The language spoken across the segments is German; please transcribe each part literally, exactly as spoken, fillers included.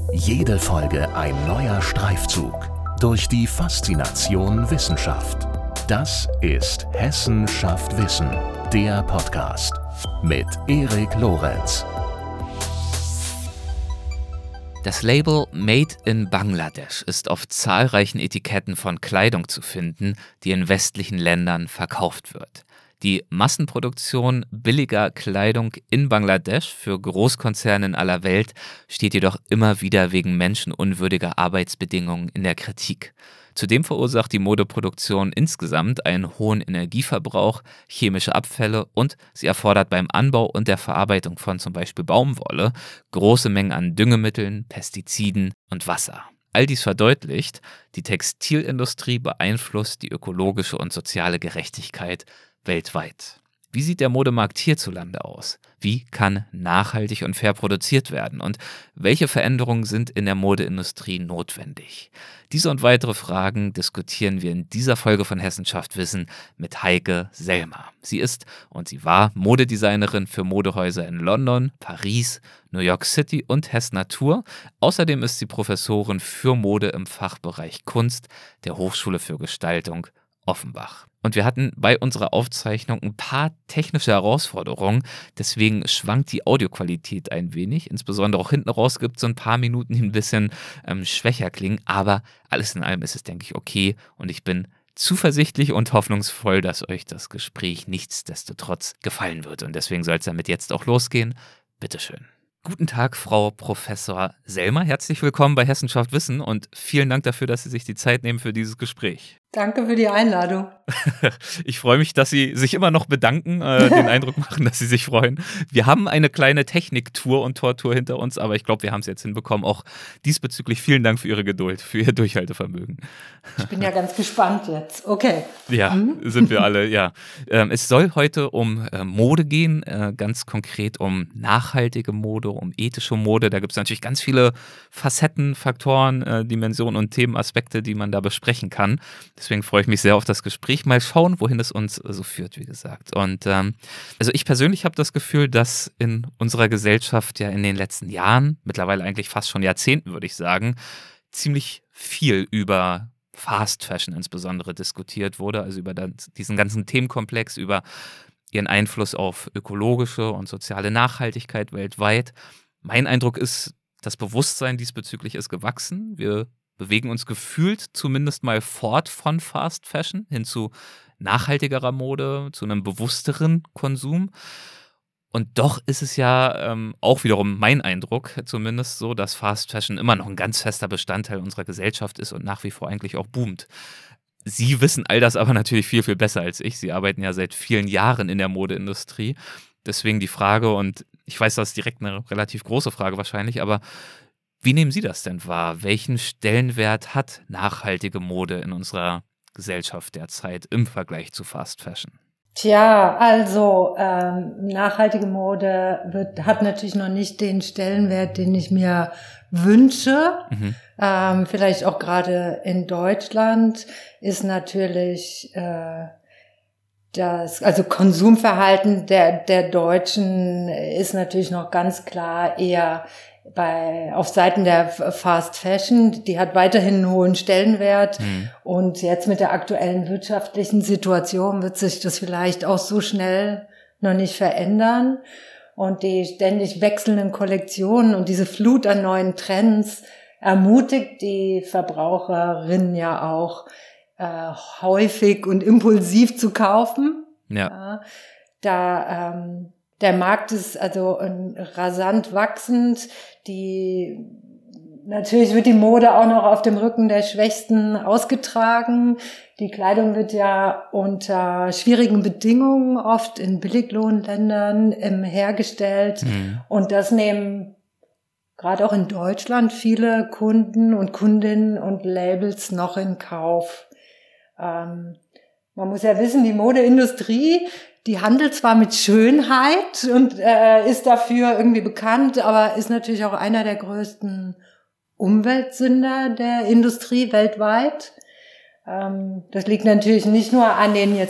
Jede Folge ein neuer Streifzug durch die Faszination Wissenschaft. Das ist Hessen schafft Wissen, der Podcast mit Erik Lorenz. Das Label Made in Bangladesch ist auf zahlreichen Etiketten von Kleidung zu finden, die in westlichen Ländern verkauft wird. Die Massenproduktion billiger Kleidung in Bangladesch für Großkonzerne in aller Welt steht jedoch immer wieder wegen menschenunwürdiger Arbeitsbedingungen in der Kritik. Zudem verursacht die Modeproduktion insgesamt einen hohen Energieverbrauch, chemische Abfälle und sie erfordert beim Anbau und der Verarbeitung von zum Beispiel Baumwolle große Mengen an Düngemitteln, Pestiziden und Wasser. All dies verdeutlicht, die Textilindustrie beeinflusst die ökologische und soziale Gerechtigkeit weltweit. Wie sieht der Modemarkt hierzulande aus? Wie kann nachhaltig und fair produziert werden? Und welche Veränderungen sind in der Modeindustrie notwendig? Diese und weitere Fragen diskutieren wir in dieser Folge von Hessen schafft Wissen mit Heike Sellmer. Sie ist und sie war Modedesignerin für Modehäuser in London, Paris, New York City und Hess Natur. Außerdem ist sie Professorin für Mode im Fachbereich Kunst der Hochschule für Gestaltung Offenbach. Und wir hatten bei unserer Aufzeichnung ein paar technische Herausforderungen, deswegen schwankt die Audioqualität ein wenig, insbesondere auch hinten raus gibt es so ein paar Minuten, die ein bisschen ähm, schwächer klingen, aber alles in allem ist es, denke ich, okay und ich bin zuversichtlich und hoffnungsvoll, dass euch das Gespräch nichtsdestotrotz gefallen wird und deswegen soll es damit jetzt auch losgehen. Bitteschön. Guten Tag, Frau Professor Sellmer. Herzlich willkommen bei Hessen schafft Wissen und vielen Dank dafür, dass Sie sich die Zeit nehmen für dieses Gespräch. Danke für die Einladung. Ich freue mich, dass Sie sich immer noch bedanken, äh, den Eindruck machen, dass Sie sich freuen. Wir haben eine kleine Techniktour und Tortur hinter uns, aber ich glaube, wir haben es jetzt hinbekommen. Auch diesbezüglich vielen Dank für Ihre Geduld, für Ihr Durchhaltevermögen. Ich bin ja ganz gespannt jetzt. Okay. Ja, mhm. sind wir alle, ja. Ähm, es soll heute um äh, Mode gehen, äh, ganz konkret um nachhaltige Mode, um ethische Mode. Da gibt es natürlich ganz viele Facetten, Faktoren, äh, Dimensionen und Themenaspekte, die man da besprechen kann. Deswegen freue ich mich sehr auf das Gespräch. Mal schauen, wohin es uns so führt, wie gesagt. Und ähm, also ich persönlich habe das Gefühl, dass in unserer Gesellschaft ja in den letzten Jahren, mittlerweile eigentlich fast schon Jahrzehnten, würde ich sagen, ziemlich viel über Fast Fashion insbesondere diskutiert wurde, also über das, diesen ganzen Themenkomplex, über ihren Einfluss auf ökologische und soziale Nachhaltigkeit weltweit. Mein Eindruck ist, das Bewusstsein diesbezüglich ist gewachsen. Wir bewegen uns gefühlt zumindest mal fort von Fast Fashion hin zu nachhaltigerer Mode, zu einem bewussteren Konsum. Und doch ist es ja ähm, auch wiederum mein Eindruck zumindest so, dass Fast Fashion immer noch ein ganz fester Bestandteil unserer Gesellschaft ist und nach wie vor eigentlich auch boomt. Sie wissen all das aber natürlich viel, viel besser als ich. Sie arbeiten ja seit vielen Jahren in der Modeindustrie. Deswegen die Frage, und ich weiß, das ist direkt eine relativ große Frage wahrscheinlich, aber wie nehmen Sie das denn wahr? Welchen Stellenwert hat nachhaltige Mode in unserer Gesellschaft derzeit im Vergleich zu Fast Fashion? Tja, also ähm, nachhaltige Mode wird, hat natürlich noch nicht den Stellenwert, den ich mir wünsche. Mhm. Ähm, vielleicht auch gerade in Deutschland ist natürlich äh, das, also Konsumverhalten der der Deutschen ist natürlich noch ganz klar eher bei auf Seiten der Fast Fashion, die hat weiterhin einen hohen Stellenwert mhm. und jetzt mit der aktuellen wirtschaftlichen Situation wird sich das vielleicht auch so schnell noch nicht verändern und die ständig wechselnden Kollektionen und diese Flut an neuen Trends ermutigt die Verbraucherinnen ja auch äh, häufig und impulsiv zu kaufen. Ja. ja da ähm, Der Markt ist also rasant wachsend. Die, natürlich wird die Mode auch noch auf dem Rücken der Schwächsten ausgetragen. Die Kleidung wird ja unter schwierigen Bedingungen oft in Billiglohnländern ähm, hergestellt. Mhm. Und das nehmen gerade auch in Deutschland viele Kunden und Kundinnen und Labels noch in Kauf. Ähm, man muss ja wissen, die Modeindustrie, die handelt zwar mit Schönheit und äh, ist dafür irgendwie bekannt, aber ist natürlich auch einer der größten Umweltsünder der Industrie weltweit. Ähm, das liegt natürlich nicht nur an den jetzt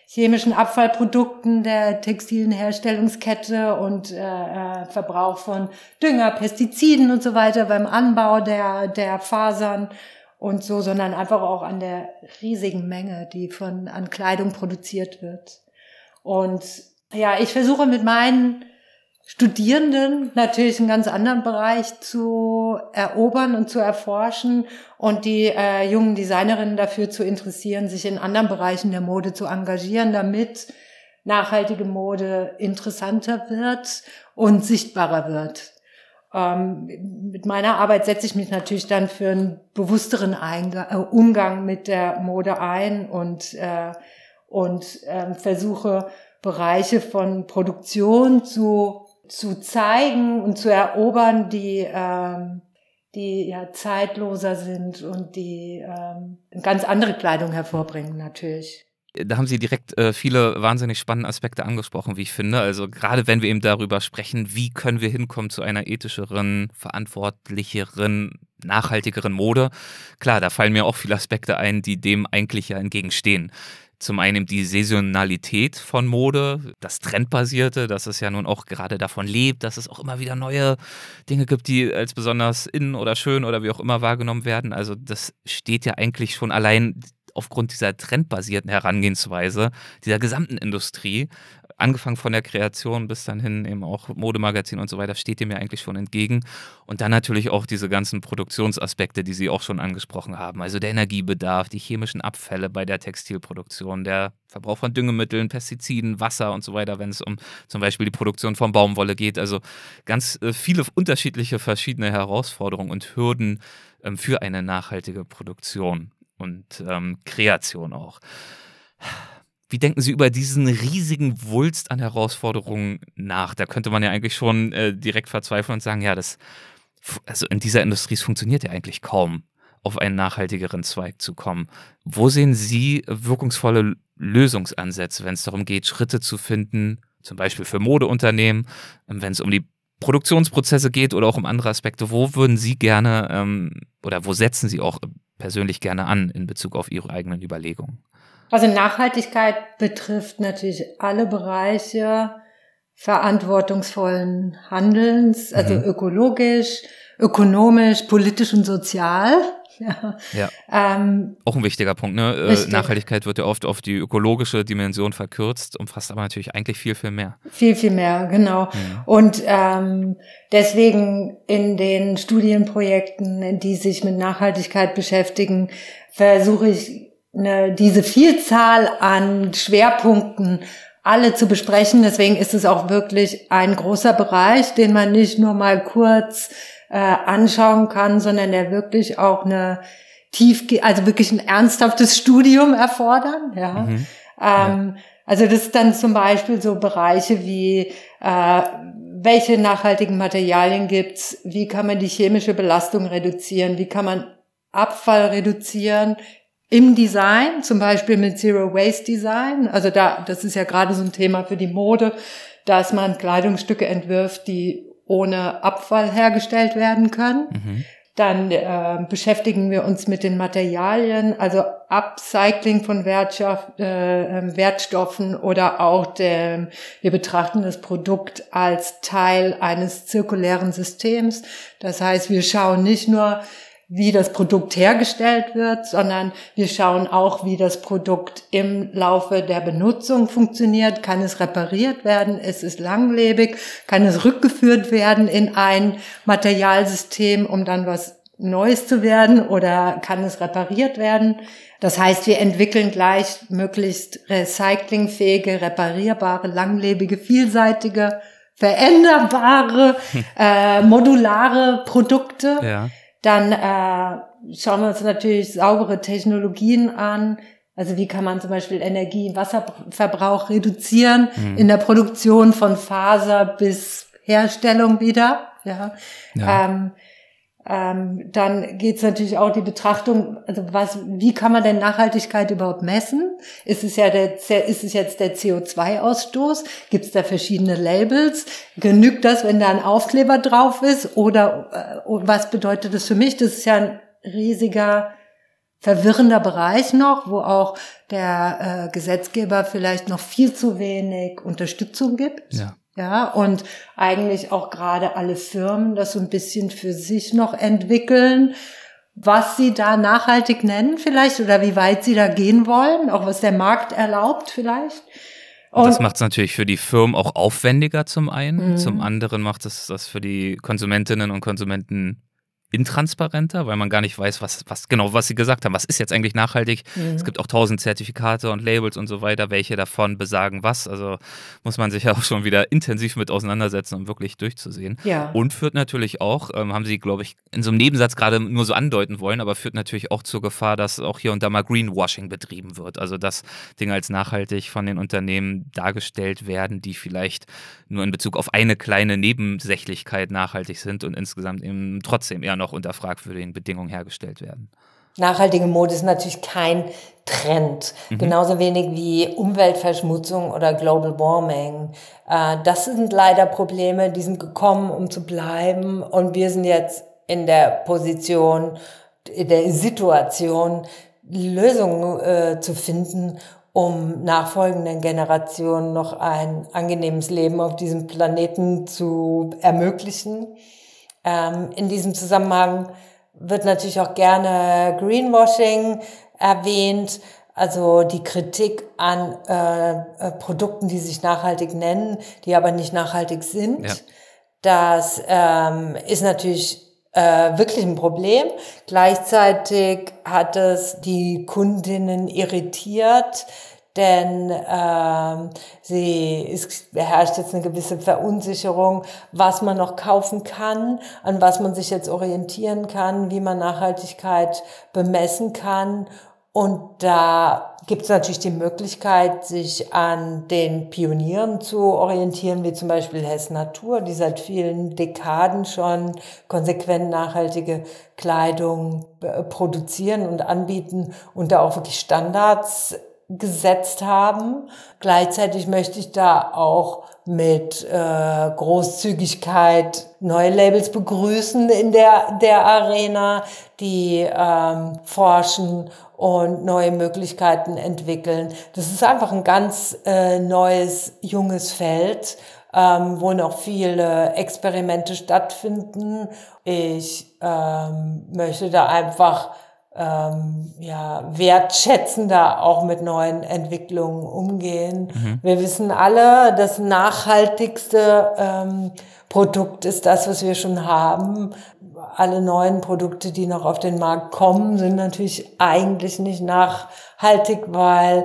chemischen Abfallprodukten der textilen Herstellungskette und äh, Verbrauch von Dünger, Pestiziden und so weiter beim Anbau der der Fasern und so, sondern einfach auch an der riesigen Menge, die von an Kleidung produziert wird. Und ja, ich versuche mit meinen Studierenden natürlich einen ganz anderen Bereich zu erobern und zu erforschen und die äh, jungen Designerinnen dafür zu interessieren, sich in anderen Bereichen der Mode zu engagieren, damit nachhaltige Mode interessanter wird und sichtbarer wird. Ähm, mit meiner Arbeit setze ich mich natürlich dann für einen bewussteren Eingang, äh, Umgang mit der Mode ein und äh, und äh, versuche Bereiche von Produktion zu zu zeigen und zu erobern, die ähm, die ja zeitloser sind und die ähm, ganz andere Kleidung hervorbringen natürlich. Da haben Sie direkt äh, viele wahnsinnig spannende Aspekte angesprochen, wie ich finde. Also gerade wenn wir eben darüber sprechen, wie können wir hinkommen zu einer ethischeren, verantwortlicheren, nachhaltigeren Mode. Klar, da fallen mir auch viele Aspekte ein, die dem eigentlich ja entgegenstehen. Zum einen die Saisonalität von Mode, das Trendbasierte, dass es ja nun auch gerade davon lebt, dass es auch immer wieder neue Dinge gibt, die als besonders in oder schön oder wie auch immer wahrgenommen werden. Also das steht ja eigentlich schon allein aufgrund dieser trendbasierten Herangehensweise dieser gesamten Industrie, angefangen von der Kreation bis dann hin eben auch Modemagazin und so weiter, steht dem ja eigentlich schon entgegen. Und dann natürlich auch diese ganzen Produktionsaspekte, die Sie auch schon angesprochen haben. Also der Energiebedarf, die chemischen Abfälle bei der Textilproduktion, der Verbrauch von Düngemitteln, Pestiziden, Wasser und so weiter, wenn es um zum Beispiel die Produktion von Baumwolle geht. Also ganz äh, viele unterschiedliche, verschiedene Herausforderungen und Hürden ähm, für eine nachhaltige Produktion und ähm, Kreation auch. Wie denken Sie über diesen riesigen Wulst an Herausforderungen nach? Da könnte man ja eigentlich schon äh, direkt verzweifeln und sagen, ja, das, also in dieser Industrie es funktioniert ja eigentlich kaum, auf einen nachhaltigeren Zweig zu kommen. Wo sehen Sie wirkungsvolle Lösungsansätze, wenn es darum geht, Schritte zu finden, zum Beispiel für Modeunternehmen, wenn es um die Produktionsprozesse geht oder auch um andere Aspekte? Wo würden Sie gerne ähm, oder wo setzen Sie auch persönlich gerne an in Bezug auf Ihre eigenen Überlegungen? Also Nachhaltigkeit betrifft natürlich alle Bereiche verantwortungsvollen Handelns, also mhm. ökologisch, ökonomisch, politisch und sozial. Ja. ja. Ähm, Auch ein wichtiger Punkt, ne? Richtig. Nachhaltigkeit wird ja oft auf die ökologische Dimension verkürzt, umfasst aber natürlich eigentlich viel, viel mehr. Viel, viel mehr, genau. Mhm. Und ähm, deswegen in den Studienprojekten, die sich mit Nachhaltigkeit beschäftigen, versuche ich, Ne, diese Vielzahl an Schwerpunkten alle zu besprechen. Deswegen ist es auch wirklich ein großer Bereich, den man nicht nur mal kurz äh, anschauen kann, sondern der wirklich auch eine tief, also wirklich ein ernsthaftes Studium erfordern. Ja. Mhm. Ähm, ja. Also das ist dann zum Beispiel so Bereiche wie äh, welche nachhaltigen Materialien gibt's, wie kann man die chemische Belastung reduzieren, wie kann man Abfall reduzieren im Design, zum Beispiel mit Zero Waste Design. Also da, das ist ja gerade so ein Thema für die Mode, dass man Kleidungsstücke entwirft, die ohne Abfall hergestellt werden können. Mhm. Dann äh, beschäftigen wir uns mit den Materialien, also Upcycling von Wertstoff, äh, Wertstoffen oder auch dem, wir betrachten das Produkt als Teil eines zirkulären Systems. Das heißt, wir schauen nicht nur, wie das Produkt hergestellt wird, sondern wir schauen auch, wie das Produkt im Laufe der Benutzung funktioniert. Kann es repariert werden? Ist es langlebig? Kann es rückgeführt werden in ein Materialsystem, um dann was Neues zu werden? Oder kann es repariert werden? Das heißt, wir entwickeln gleich möglichst recyclingfähige, reparierbare, langlebige, vielseitige, veränderbare, äh, modulare Produkte. Ja. Dann äh, schauen wir uns natürlich saubere Technologien an. Also wie kann man zum Beispiel Energie- und Wasserverbrauch reduzieren mhm. in der Produktion von Faser bis Herstellung wieder. Ja. ja. Ähm, ähm, dann geht es natürlich auch die Betrachtung, also was, wie kann man denn Nachhaltigkeit überhaupt messen? Ist es ja der, ist es jetzt der C O zwei Ausstoß? Gibt es da verschiedene Labels? Genügt das, wenn da ein Aufkleber drauf ist? Oder äh, was bedeutet das für mich? Das ist ja ein riesiger verwirrender Bereich noch, wo auch der äh, Gesetzgeber vielleicht noch viel zu wenig Unterstützung gibt. Ja. Ja, und eigentlich auch gerade alle Firmen das so ein bisschen für sich noch entwickeln, was sie da nachhaltig nennen vielleicht oder wie weit sie da gehen wollen, auch was der Markt erlaubt vielleicht. Und das macht es natürlich für die Firmen auch aufwendiger zum einen, mhm. zum anderen macht es das für die Konsumentinnen und Konsumenten intransparenter, weil man gar nicht weiß, was, was genau, was sie gesagt haben. Was ist jetzt eigentlich nachhaltig? Mhm. Es gibt auch tausend Zertifikate und Labels und so weiter. Welche davon besagen was? Also muss man sich ja auch schon wieder intensiv mit auseinandersetzen, um wirklich durchzusehen. Ja. Und führt natürlich auch, ähm, haben sie, glaube ich, in so einem Nebensatz gerade nur so andeuten wollen, aber führt natürlich auch zur Gefahr, dass auch hier und da mal Greenwashing betrieben wird. Also dass Dinge als nachhaltig von den Unternehmen dargestellt werden, die vielleicht nur in Bezug auf eine kleine Nebensächlichkeit nachhaltig sind und insgesamt eben trotzdem eher noch unter fragwürdigen Bedingungen hergestellt werden. Nachhaltige Mode ist natürlich kein Trend, mhm. genauso wenig wie Umweltverschmutzung oder Global Warming. Äh, das sind leider Probleme, die sind gekommen, um zu bleiben, und wir sind jetzt in der Position, in der Situation, Lösungen äh, zu finden, um nachfolgenden Generationen noch ein angenehmes Leben auf diesem Planeten zu ermöglichen. Ähm, in diesem Zusammenhang wird natürlich auch gerne Greenwashing erwähnt, also die Kritik an äh, Produkten, die sich nachhaltig nennen, die aber nicht nachhaltig sind. Ja. Das ähm, ist natürlich äh, wirklich ein Problem. Gleichzeitig hat es die Kundinnen irritiert, denn ähm, sie es herrscht jetzt eine gewisse Verunsicherung, was man noch kaufen kann, an was man sich jetzt orientieren kann, wie man Nachhaltigkeit bemessen kann. Und da gibt es natürlich die Möglichkeit, sich an den Pionieren zu orientieren, wie zum Beispiel Hess Natur, die seit vielen Dekaden schon konsequent nachhaltige Kleidung produzieren und anbieten und da auch wirklich Standards gesetzt haben. Gleichzeitig möchte ich da auch mit äh, Großzügigkeit neue Labels begrüßen in der der Arena, die ähm, forschen und neue Möglichkeiten entwickeln. Das ist einfach ein ganz äh, neues, junges Feld, ähm, wo noch viele Experimente stattfinden. Ich ähm, möchte da einfach Ähm, ja, wertschätzender auch mit neuen Entwicklungen umgehen. Mhm. Wir wissen alle, das nachhaltigste ähm, Produkt ist das, was wir schon haben. Alle neuen Produkte, die noch auf den Markt kommen, sind natürlich eigentlich nicht nachhaltig, weil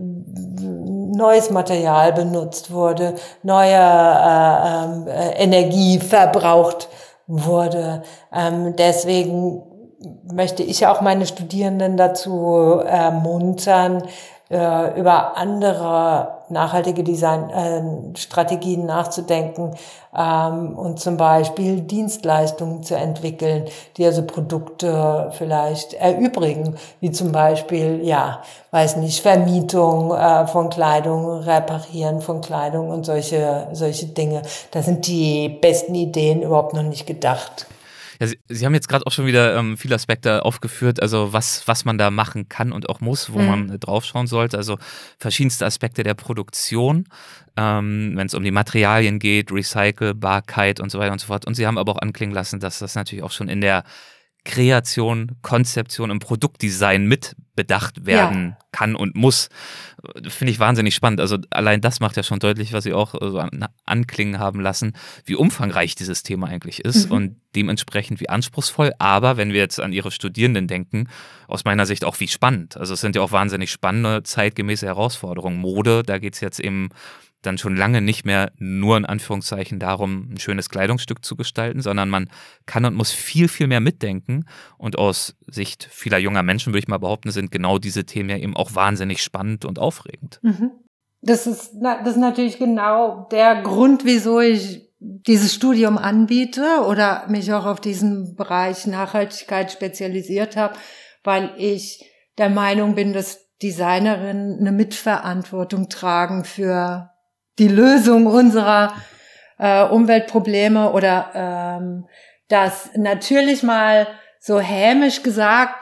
neues Material benutzt wurde, neue äh, äh, Energie verbraucht wurde. Ähm, deswegen möchte ich auch meine Studierenden dazu ermuntern, äh, über andere nachhaltige Designstrategien äh, nachzudenken ähm, und zum Beispiel Dienstleistungen zu entwickeln, die also Produkte vielleicht erübrigen, wie zum Beispiel, ja, weiß nicht, Vermietung äh, von Kleidung, Reparieren von Kleidung und solche solche Dinge. Da sind die besten Ideen überhaupt noch nicht gedacht. Ja, Sie, Sie haben jetzt gerade auch schon wieder ähm, viele Aspekte aufgeführt, also was, was man da machen kann und auch muss, wo mhm. man äh, draufschauen sollte. Also verschiedenste Aspekte der Produktion, ähm, wenn es um die Materialien geht, Recycelbarkeit und so weiter und so fort. Und Sie haben aber auch anklingen lassen, dass das natürlich auch schon in der Kreation, Konzeption im Produktdesign mit bedacht werden ja. kann und muss. Finde ich wahnsinnig spannend. Also allein das macht ja schon deutlich, was Sie auch so anklingen haben lassen, wie umfangreich dieses Thema eigentlich ist mhm. und dementsprechend wie anspruchsvoll. Aber wenn wir jetzt an Ihre Studierenden denken, aus meiner Sicht auch wie spannend. Also es sind ja auch wahnsinnig spannende, zeitgemäße Herausforderungen. Mode, da geht es jetzt eben dann schon lange nicht mehr nur in Anführungszeichen darum, ein schönes Kleidungsstück zu gestalten, sondern man kann und muss viel, viel mehr mitdenken. Und aus Sicht vieler junger Menschen, würde ich mal behaupten, sind genau diese Themen ja eben auch wahnsinnig spannend und aufregend. Das ist, das ist natürlich genau der Grund, wieso ich dieses Studium anbiete oder mich auch auf diesen Bereich Nachhaltigkeit spezialisiert habe, weil ich der Meinung bin, dass Designerinnen eine Mitverantwortung tragen für die Lösung unserer äh, Umweltprobleme oder ähm, dass natürlich mal so hämisch gesagt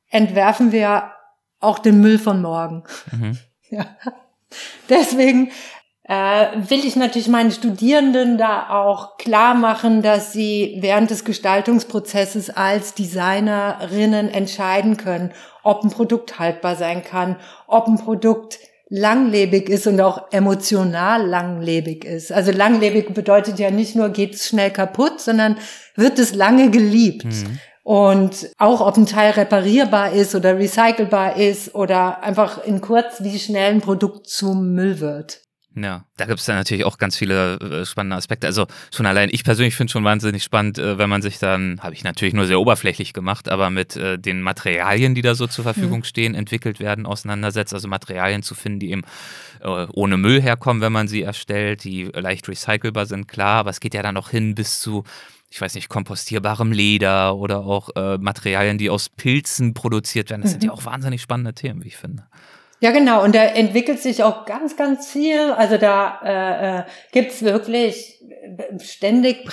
entwerfen wir auch den Müll von morgen. Mhm. Ja. Deswegen äh, will ich natürlich meinen Studierenden da auch klar machen, dass sie während des Gestaltungsprozesses als Designerinnen entscheiden können, ob ein Produkt haltbar sein kann, ob ein Produkt langlebig ist und auch emotional langlebig ist. Also langlebig bedeutet ja nicht nur, geht es schnell kaputt, sondern wird es lange geliebt. Mhm. Und auch, ob ein Teil reparierbar ist oder recycelbar ist oder einfach in kurz, wie schnell ein Produkt zum Müll wird. Ja, da gibt es dann natürlich auch ganz viele äh, spannende Aspekte. Also schon allein, ich persönlich finde es schon wahnsinnig spannend, äh, wenn man sich dann, habe ich natürlich nur sehr oberflächlich gemacht, aber mit äh, den Materialien, die da so zur Verfügung mhm. stehen, entwickelt werden, auseinandersetzt. Also Materialien zu finden, die eben äh, ohne Müll herkommen, wenn man sie erstellt, die leicht recycelbar sind, klar. Aber es geht ja dann auch hin bis zu, ich weiß nicht, kompostierbarem Leder oder auch äh, Materialien, die aus Pilzen produziert werden. Das mhm. sind ja auch wahnsinnig spannende Themen, wie ich finde. Ja, genau. Und da entwickelt sich auch ganz, ganz viel. Also da äh, äh, gibt's wirklich ständig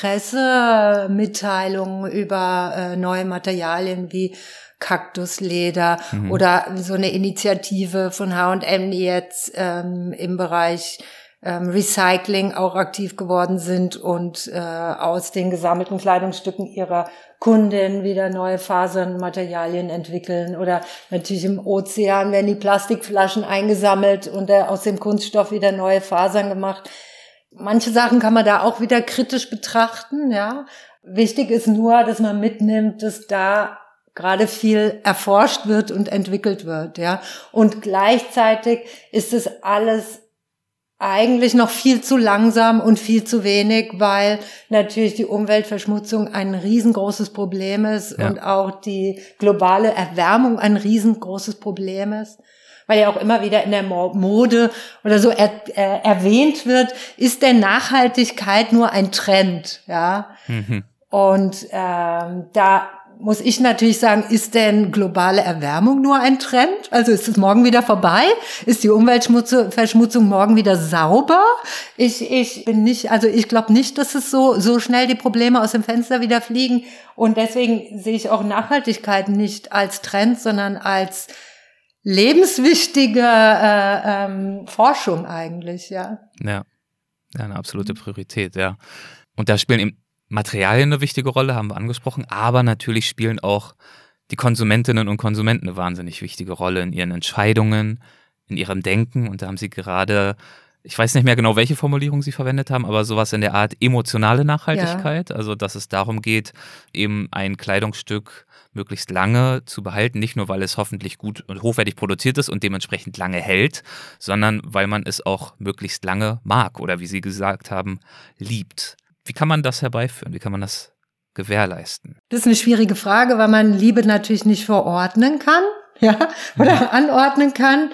Pressemitteilungen über äh, neue Materialien wie Kaktusleder mhm. oder so eine Initiative von H und M, die jetzt ähm, im Bereich ähm, Recycling auch aktiv geworden sind und äh, aus den gesammelten Kleidungsstücken ihrer Kunden wieder neue Fasern, Materialien entwickeln. Oder natürlich im Ozean werden die Plastikflaschen eingesammelt und äh, aus dem Kunststoff wieder neue Fasern gemacht. Manche Sachen kann man da auch wieder kritisch betrachten, ja. Wichtig ist nur, dass man mitnimmt, dass da gerade viel erforscht wird und entwickelt wird, ja. Und gleichzeitig ist es alles eigentlich noch viel zu langsam und viel zu wenig, weil natürlich die Umweltverschmutzung ein riesengroßes Problem ist ja. und auch die globale Erwärmung ein riesengroßes Problem ist. Weil ja auch immer wieder in der Mode oder so er, äh, erwähnt wird, ist denn Nachhaltigkeit nur ein Trend, ja? Mhm. Und ähm, da muss ich natürlich sagen, ist denn globale Erwärmung nur ein Trend? Also ist es morgen wieder vorbei? Ist die Umweltverschmutzung morgen wieder sauber? Ich, ich bin nicht, also ich glaube nicht, dass es so, so schnell die Probleme aus dem Fenster wieder fliegen. Und deswegen sehe ich auch Nachhaltigkeit nicht als Trend, sondern als lebenswichtige äh, ähm, Forschung eigentlich, ja. Ja, ja, eine absolute Priorität, ja. Und da spielen eben Materialien eine wichtige Rolle, haben wir angesprochen, aber natürlich spielen auch die Konsumentinnen und Konsumenten eine wahnsinnig wichtige Rolle in ihren Entscheidungen, in ihrem Denken. Und da haben sie gerade, ich weiß nicht mehr genau, welche Formulierung sie verwendet haben, aber sowas in der Art emotionale Nachhaltigkeit. Ja. Also, dass es darum geht, eben ein Kleidungsstück möglichst lange zu behalten, nicht nur, weil es hoffentlich gut und hochwertig produziert ist und dementsprechend lange hält, sondern weil man es auch möglichst lange mag oder, wie Sie gesagt haben, liebt. Wie kann man das herbeiführen? Wie kann man das gewährleisten? Das ist eine schwierige Frage, weil man Liebe natürlich nicht verordnen kann, ja, oder mhm. anordnen kann.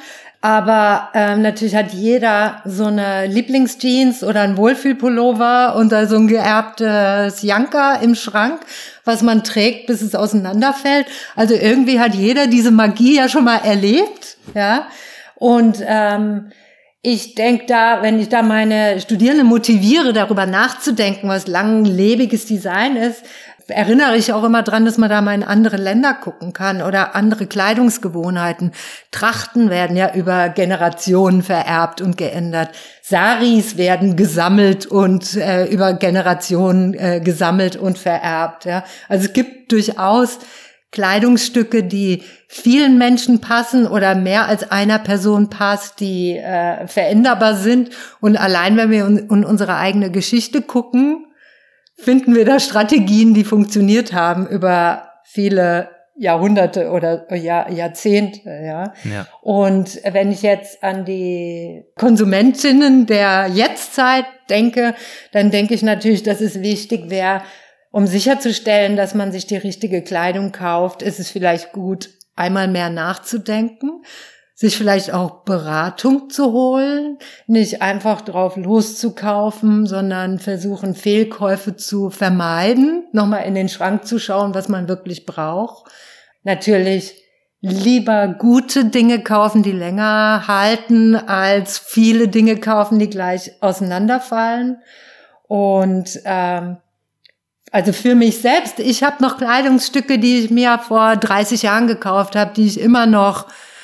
Aber ähm, natürlich hat jeder so eine Lieblingsjeans oder ein Wohlfühlpullover und so ein geerbtes Janka im Schrank, was man trägt, bis es auseinanderfällt. Also irgendwie hat jeder diese Magie ja schon mal erlebt, ja. Und ähm, ich denke da, wenn ich da meine Studierenden motiviere, darüber nachzudenken, was langlebiges Design ist, erinnere ich auch immer dran, dass man da mal in andere Länder gucken kann oder andere Kleidungsgewohnheiten. Trachten werden ja über Generationen vererbt und geändert. Saris werden gesammelt und äh, über Generationen äh, gesammelt und vererbt. Ja. Also es gibt durchaus Kleidungsstücke, die vielen Menschen passen oder mehr als einer Person passt, die äh, veränderbar sind. Und allein, wenn wir in, in unsere eigene Geschichte gucken, finden wir da Strategien, die funktioniert haben über viele Jahrhunderte oder Jahr, Jahrzehnte, ja? Ja. Und wenn ich jetzt an die Konsumentinnen der Jetztzeit denke, dann denke ich natürlich, dass es wichtig wäre, um sicherzustellen, dass man sich die richtige Kleidung kauft, ist es vielleicht gut, einmal mehr nachzudenken, sich vielleicht auch Beratung zu holen, nicht einfach drauf loszukaufen, sondern versuchen, Fehlkäufe zu vermeiden, nochmal in den Schrank zu schauen, was man wirklich braucht. Natürlich lieber gute Dinge kaufen, die länger halten, als viele Dinge kaufen, die gleich auseinanderfallen. Und ähm, also für mich selbst, ich habe noch Kleidungsstücke, die ich mir vor dreißig Jahren gekauft habe, die ich immer noch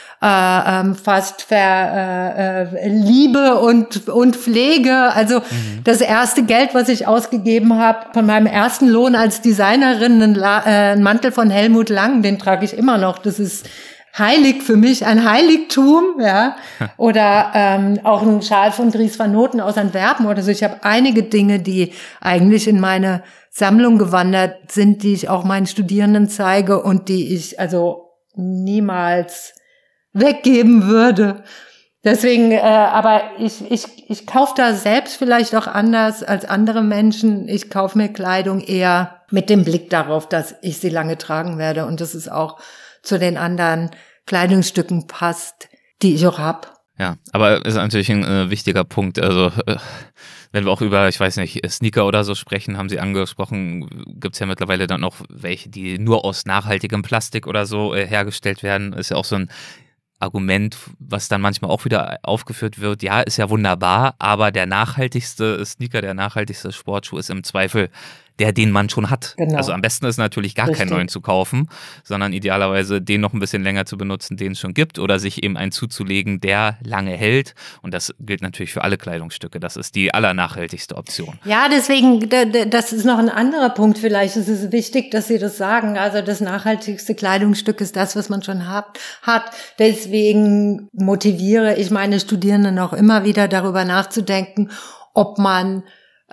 äh, ähm, fast ver, äh, äh, liebe und und pflege. Also mhm. das erste Geld, was ich ausgegeben habe von meinem ersten Lohn als Designerin, ein, La- äh, ein Mantel von Helmut Lang, den trage ich immer noch. Das ist heilig für mich, ein Heiligtum, ja. Oder ähm, auch ein Schal von Dries van Noten aus Antwerpen oder so. Ich habe einige Dinge, die eigentlich in meine Sammlung gewandert sind, die ich auch meinen Studierenden zeige und die ich also niemals weggeben würde. Deswegen, äh, aber ich ich ich kaufe da selbst vielleicht auch anders als andere Menschen. Ich kaufe mir Kleidung eher mit dem Blick darauf, dass ich sie lange tragen werde und das ist auch zu den anderen Kleidungsstücken passt, die ich auch hab. Ja, aber ist natürlich ein äh, wichtiger Punkt. Also äh, wenn wir auch über, ich weiß nicht, Sneaker oder so sprechen, haben Sie angesprochen, gibt's ja mittlerweile dann auch welche, die nur aus nachhaltigem Plastik oder so äh, hergestellt werden. Ist ja auch so ein Argument, was dann manchmal auch wieder aufgeführt wird. Ja, ist ja wunderbar, aber der nachhaltigste Sneaker, der nachhaltigste Sportschuh ist im Zweifel der, den man schon hat. Genau. Also am besten ist natürlich gar Richtig. keinen neuen zu kaufen, sondern idealerweise den noch ein bisschen länger zu benutzen, den es schon gibt oder sich eben einen zuzulegen, der lange hält. Und das gilt natürlich für alle Kleidungsstücke. Das ist die allernachhaltigste Option. Ja, deswegen, das ist noch ein anderer Punkt vielleicht. Es ist wichtig, dass Sie das sagen. Also das nachhaltigste Kleidungsstück ist das, was man schon hat. hat. Deswegen motiviere ich meine Studierenden auch immer wieder darüber nachzudenken, ob man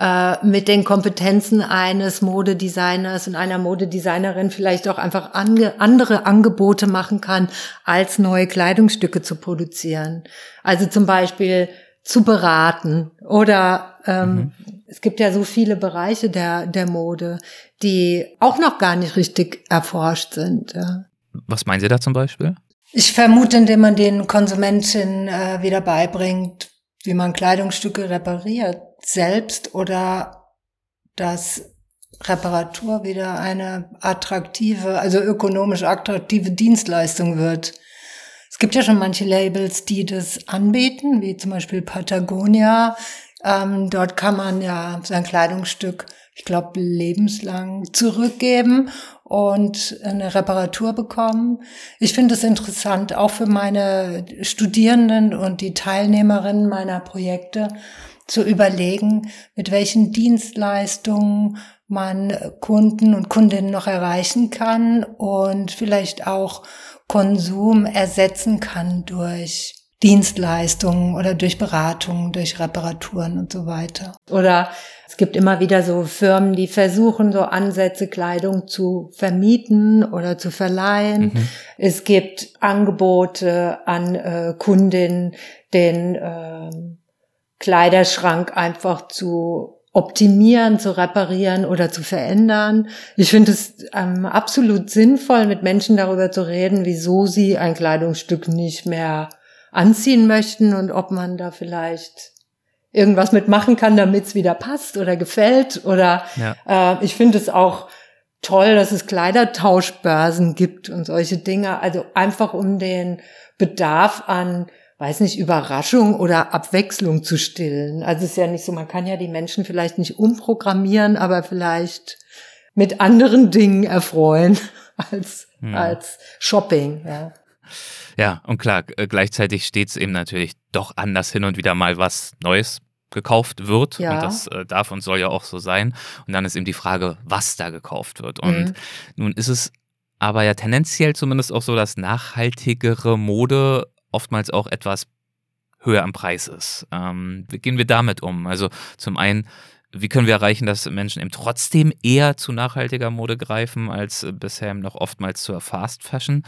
mit den Kompetenzen eines Modedesigners und einer Modedesignerin vielleicht auch einfach ange- andere Angebote machen kann, als neue Kleidungsstücke zu produzieren. Also zum Beispiel zu beraten oder ähm, mhm. es gibt ja so viele Bereiche der der Mode, die auch noch gar nicht richtig erforscht sind. Ja. Was meinen Sie da zum Beispiel? Ich vermute, indem man den Konsumentinnen äh, wieder beibringt, wie man Kleidungsstücke repariert selbst oder dass Reparatur wieder eine attraktive, also ökonomisch attraktive Dienstleistung wird. Es gibt ja schon manche Labels, die das anbieten, wie zum Beispiel Patagonia. Ähm, dort kann man ja sein Kleidungsstück, ich glaube, lebenslang zurückgeben und eine Reparatur bekommen. Ich finde es interessant, auch für meine Studierenden und die Teilnehmerinnen meiner Projekte, zu überlegen, mit welchen Dienstleistungen man Kunden und Kundinnen noch erreichen kann und vielleicht auch Konsum ersetzen kann durch Dienstleistungen oder durch Beratungen, durch Reparaturen und so weiter. Oder es gibt immer wieder so Firmen, die versuchen, so Ansätze, Kleidung zu vermieten oder zu verleihen. Mhm. Es gibt Angebote an äh, Kundinnen, den äh, Kleiderschrank einfach zu optimieren, zu reparieren oder zu verändern. Ich finde es ähm, absolut sinnvoll, mit Menschen darüber zu reden, wieso sie ein Kleidungsstück nicht mehr anziehen möchten und ob man da vielleicht irgendwas mitmachen kann, damit es wieder passt oder gefällt. Oder ja. äh, ich finde es auch toll, dass es Kleidertauschbörsen gibt und solche Dinge. Also einfach um den Bedarf an weiß nicht, Überraschung oder Abwechslung zu stillen. Also es ist ja nicht so, man kann ja die Menschen vielleicht nicht umprogrammieren, aber vielleicht mit anderen Dingen erfreuen als, hm. als Shopping, ja. Ja, und klar, gleichzeitig steht es eben natürlich doch an, dass hin und wieder mal was Neues gekauft wird. Ja. Und das äh, darf und soll ja auch so sein. Und dann ist eben die Frage, was da gekauft wird. Und mhm. nun ist es aber ja tendenziell zumindest auch so, dass nachhaltigere Mode oftmals auch etwas höher im Preis ist. Ähm, wie gehen wir damit um? Also zum einen, wie können wir erreichen, dass Menschen eben trotzdem eher zu nachhaltiger Mode greifen, als äh, bisher noch oftmals zur Fast Fashion?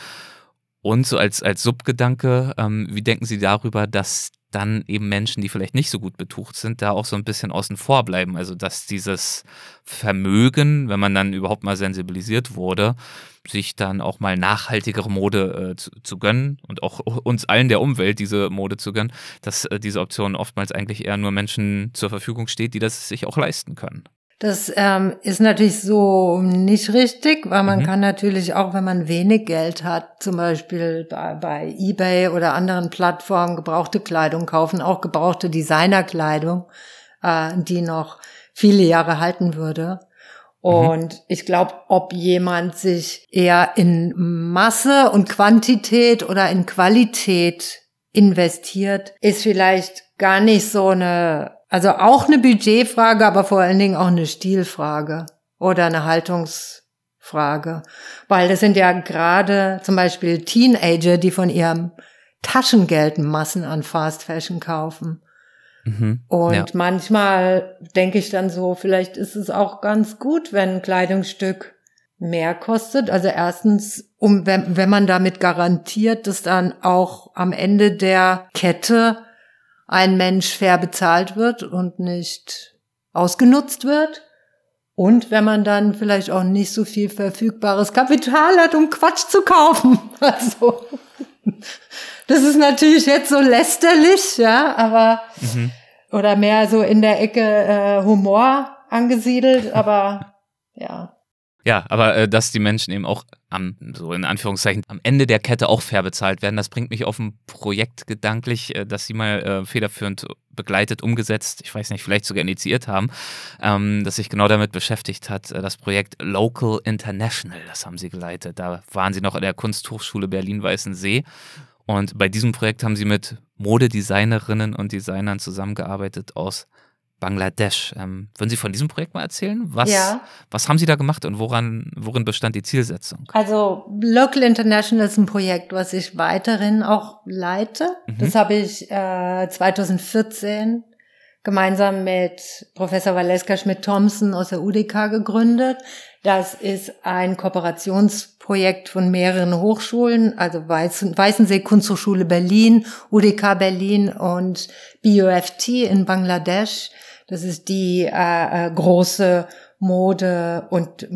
Und so als, als Subgedanke, ähm, wie denken Sie darüber, dass dann eben Menschen, die vielleicht nicht so gut betucht sind, da auch so ein bisschen außen vor bleiben? Also dass dieses Vermögen, wenn man dann überhaupt mal sensibilisiert wurde, sich dann auch mal nachhaltigere Mode äh, zu, zu gönnen und auch uns allen der Umwelt diese Mode zu gönnen, dass äh, diese Option oftmals eigentlich eher nur Menschen zur Verfügung steht, die das sich auch leisten können. Das ähm, ist natürlich so nicht richtig, weil man mhm. kann natürlich auch, wenn man wenig Geld hat, zum Beispiel bei, bei eBay oder anderen Plattformen gebrauchte Kleidung kaufen, auch gebrauchte Designerkleidung, äh, die noch viele Jahre halten würde. Und mhm. ich glaube, ob jemand sich eher in Masse und Quantität oder in Qualität investiert, ist vielleicht gar nicht so eine, also auch eine Budgetfrage, aber vor allen Dingen auch eine Stilfrage oder eine Haltungsfrage. Weil das sind ja gerade zum Beispiel Teenager, die von ihrem Taschengeld Massen an Fast Fashion kaufen. Mhm, und ja. manchmal denke ich dann so, vielleicht ist es auch ganz gut, wenn ein Kleidungsstück mehr kostet. Also erstens, um wenn, wenn man damit garantiert, dass dann auch am Ende der Kette ein Mensch fair bezahlt wird und nicht ausgenutzt wird. Und wenn man dann vielleicht auch nicht so viel verfügbares Kapital hat, um Quatsch zu kaufen. Also das ist natürlich jetzt so lästerlich, ja, aber mhm. oder mehr so in der Ecke äh, Humor angesiedelt, aber ja. Ja, aber äh, dass die Menschen eben auch am, so in Anführungszeichen, am Ende der Kette auch fair bezahlt werden, das bringt mich auf ein Projekt gedanklich, äh, das Sie mal äh, federführend begleitet, umgesetzt, ich weiß nicht, vielleicht sogar initiiert haben, ähm, das sich genau damit beschäftigt hat, äh, das Projekt Local International, das haben Sie geleitet. Da waren Sie noch an der Kunsthochschule Berlin-Weißensee. Und bei diesem Projekt haben Sie mit Modedesignerinnen und Designern zusammengearbeitet aus Bangladesch. Ähm, würden Sie von diesem Projekt mal erzählen? Was, ja. was haben Sie da gemacht und woran, worin bestand die Zielsetzung? Also Local International ist ein Projekt, was ich weiterhin auch leite. Mhm. Das habe ich äh, zweitausendvierzehn gemeinsam mit Professor Valeska Schmidt-Thompson aus der U D K gegründet. Das ist ein Kooperationsprojekt von mehreren Hochschulen, also Weißensee Kunsthochschule Berlin, U D K Berlin und B U F T in Bangladesch. Das ist die äh, große Mode- und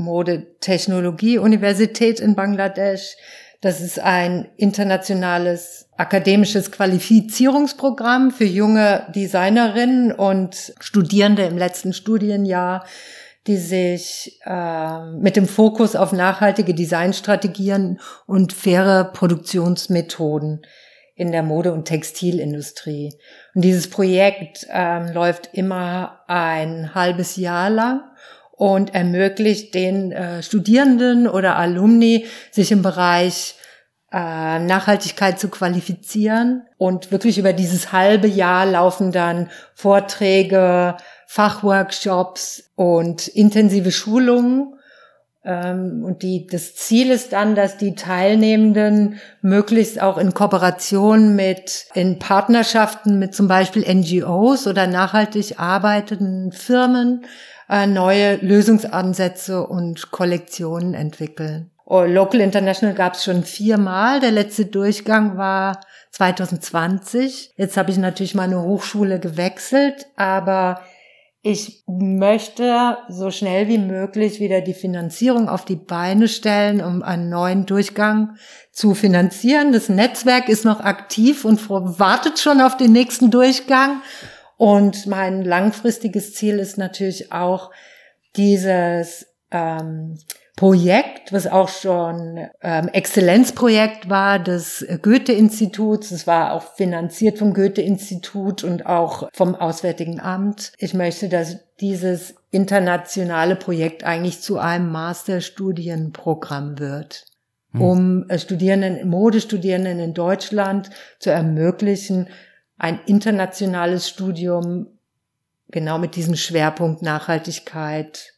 Modetechnologie-Universität in Bangladesch. Das ist ein internationales akademisches Qualifizierungsprogramm für junge Designerinnen und Studierende im letzten Studienjahr, die sich äh, mit dem Fokus auf nachhaltige Designstrategien und faire Produktionsmethoden in der Mode- und Textilindustrie. Und dieses Projekt ähm, läuft immer ein halbes Jahr lang und ermöglicht den äh, Studierenden oder Alumni, sich im Bereich äh, Nachhaltigkeit zu qualifizieren. Und wirklich über dieses halbe Jahr laufen dann Vorträge, Fachworkshops und intensive Schulungen. Ähm, und die, das Ziel ist dann, dass die Teilnehmenden möglichst auch in Kooperation mit, in Partnerschaften mit zum Beispiel N G Os oder nachhaltig arbeitenden Firmen äh, neue Lösungsansätze und Kollektionen entwickeln. Oh, Local International gab es schon viermal. Der letzte Durchgang war zwanzig zwanzig. Jetzt habe ich natürlich meine Hochschule gewechselt, aber ich möchte so schnell wie möglich wieder die Finanzierung auf die Beine stellen, um einen neuen Durchgang zu finanzieren. Das Netzwerk ist noch aktiv und wartet schon auf den nächsten Durchgang. Und mein langfristiges Ziel ist natürlich auch dieses ähm, Projekt, was auch schon ähm, Exzellenzprojekt war des Goethe-Instituts. Es war auch finanziert vom Goethe-Institut und auch vom Auswärtigen Amt. Ich möchte, dass dieses internationale Projekt eigentlich zu einem Masterstudienprogramm wird, hm. um äh, Studierenden, Modestudierenden in Deutschland zu ermöglichen, ein internationales Studium genau mit diesem Schwerpunkt Nachhaltigkeit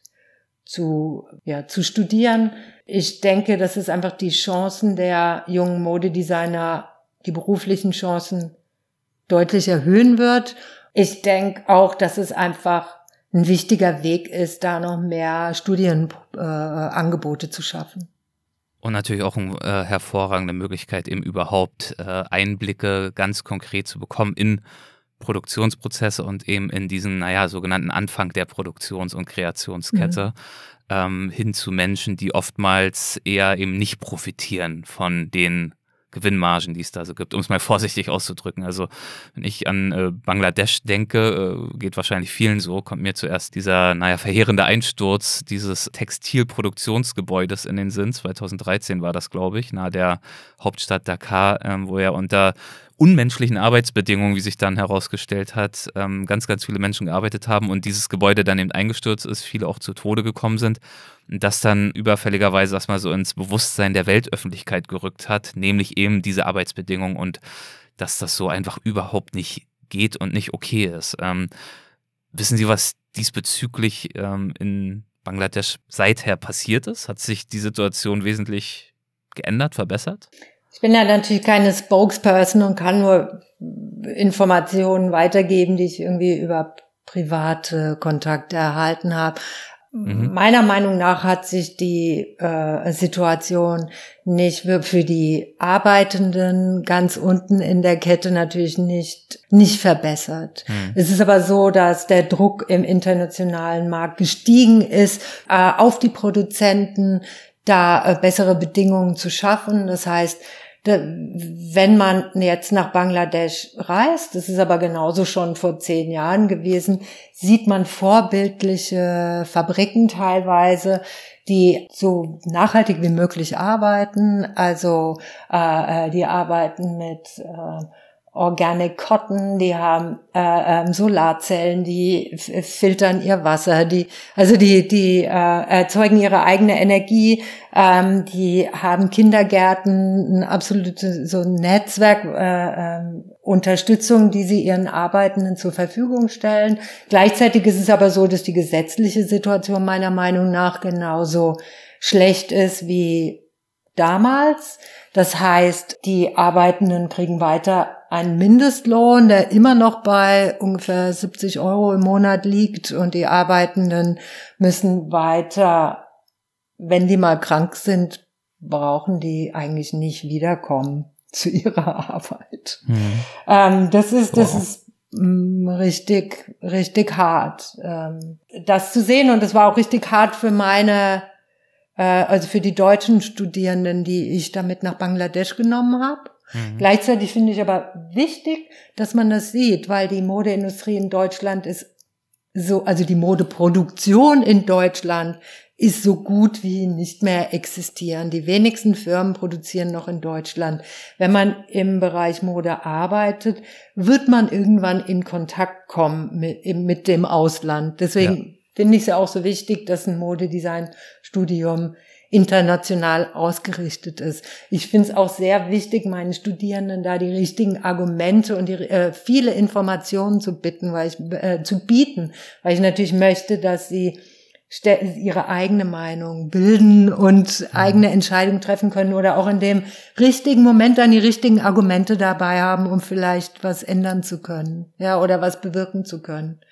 zu, ja, zu studieren. Ich denke, dass es einfach die Chancen der jungen Modedesigner, die beruflichen Chancen deutlich erhöhen wird. Ich denke auch, dass es einfach ein wichtiger Weg ist, da noch mehr Studienangebote äh, zu schaffen. Und natürlich auch eine äh, hervorragende Möglichkeit, eben überhaupt äh, Einblicke ganz konkret zu bekommen in Produktionsprozesse und eben in diesen, naja, sogenannten Anfang der Produktions- und Kreationskette mhm. ähm, hin zu Menschen, die oftmals eher eben nicht profitieren von den Gewinnmargen, die es da so gibt, um es mal vorsichtig auszudrücken. Also wenn ich an äh, Bangladesch denke, äh, geht wahrscheinlich vielen so, kommt mir zuerst dieser, naja, verheerende Einsturz dieses Textilproduktionsgebäudes in den Sinn. zweitausenddreizehn war das, glaube ich, nahe der Hauptstadt Dhaka, ähm, wo ja unter unmenschlichen Arbeitsbedingungen, wie sich dann herausgestellt hat, ähm, ganz, ganz viele Menschen gearbeitet haben und dieses Gebäude dann eben eingestürzt ist, viele auch zu Tode gekommen sind, das dann überfälligerweise erstmal so ins Bewusstsein der Weltöffentlichkeit gerückt hat, nämlich eben diese Arbeitsbedingungen und dass das so einfach überhaupt nicht geht und nicht okay ist. Ähm, wissen Sie, was diesbezüglich ähm, in Bangladesch seither passiert ist? Hat sich die Situation wesentlich geändert, verbessert? Ich bin ja natürlich keine Spokesperson und kann nur Informationen weitergeben, die ich irgendwie über private Kontakte erhalten habe. Mhm. Meiner Meinung nach hat sich die äh, Situation nicht für die Arbeitenden ganz unten in der Kette natürlich nicht nicht verbessert. Mhm. Es ist aber so, dass der Druck im internationalen Markt gestiegen ist, äh, auf die Produzenten da äh, bessere Bedingungen zu schaffen. Das heißt, wenn man jetzt nach Bangladesch reist, das ist aber genauso schon vor zehn Jahren gewesen, sieht man vorbildliche Fabriken teilweise, die so nachhaltig wie möglich arbeiten. Also äh, die arbeiten mit äh, Organic Cotton, die haben äh, äh, Solarzellen, die f- filtern ihr Wasser, die also die die äh, erzeugen ihre eigene Energie, ähm, die haben Kindergärten, ein absolutes so ein Netzwerk äh, äh, Unterstützung, die sie ihren Arbeitenden zur Verfügung stellen. Gleichzeitig ist es aber so, dass die gesetzliche Situation meiner Meinung nach genauso schlecht ist wie damals. Das heißt, die Arbeitenden kriegen weiter einen Mindestlohn, der immer noch bei ungefähr siebzig Euro im Monat liegt, und die Arbeitenden müssen weiter, wenn die mal krank sind, brauchen die eigentlich nicht wiederkommen zu ihrer Arbeit. Mhm. Ähm, das ist, das wow. ist mh, richtig, richtig hart, ähm, das zu sehen, und das war auch richtig hart für meine, äh, also für die deutschen Studierenden, die ich damit nach Bangladesch genommen habe. Mhm. Gleichzeitig finde ich aber wichtig, dass man das sieht, weil die Modeindustrie in Deutschland ist so, also die Modeproduktion in Deutschland ist so gut wie nicht mehr existieren. Die wenigsten Firmen produzieren noch in Deutschland. Wenn man im Bereich Mode arbeitet, wird man irgendwann in Kontakt kommen mit, mit dem Ausland. Deswegen ja. finde ich es ja auch so wichtig, dass ein Modedesign-Studium international ausgerichtet ist. Ich finde es auch sehr wichtig, meinen Studierenden da die richtigen Argumente und die, äh, viele Informationen zu bitten, weil ich äh, zu bieten, weil ich natürlich möchte, dass sie ste- ihre eigene Meinung bilden und eigene Entscheidungen treffen können oder auch in dem richtigen Moment dann die richtigen Argumente dabei haben, um vielleicht was ändern zu können, ja, oder was bewirken zu können.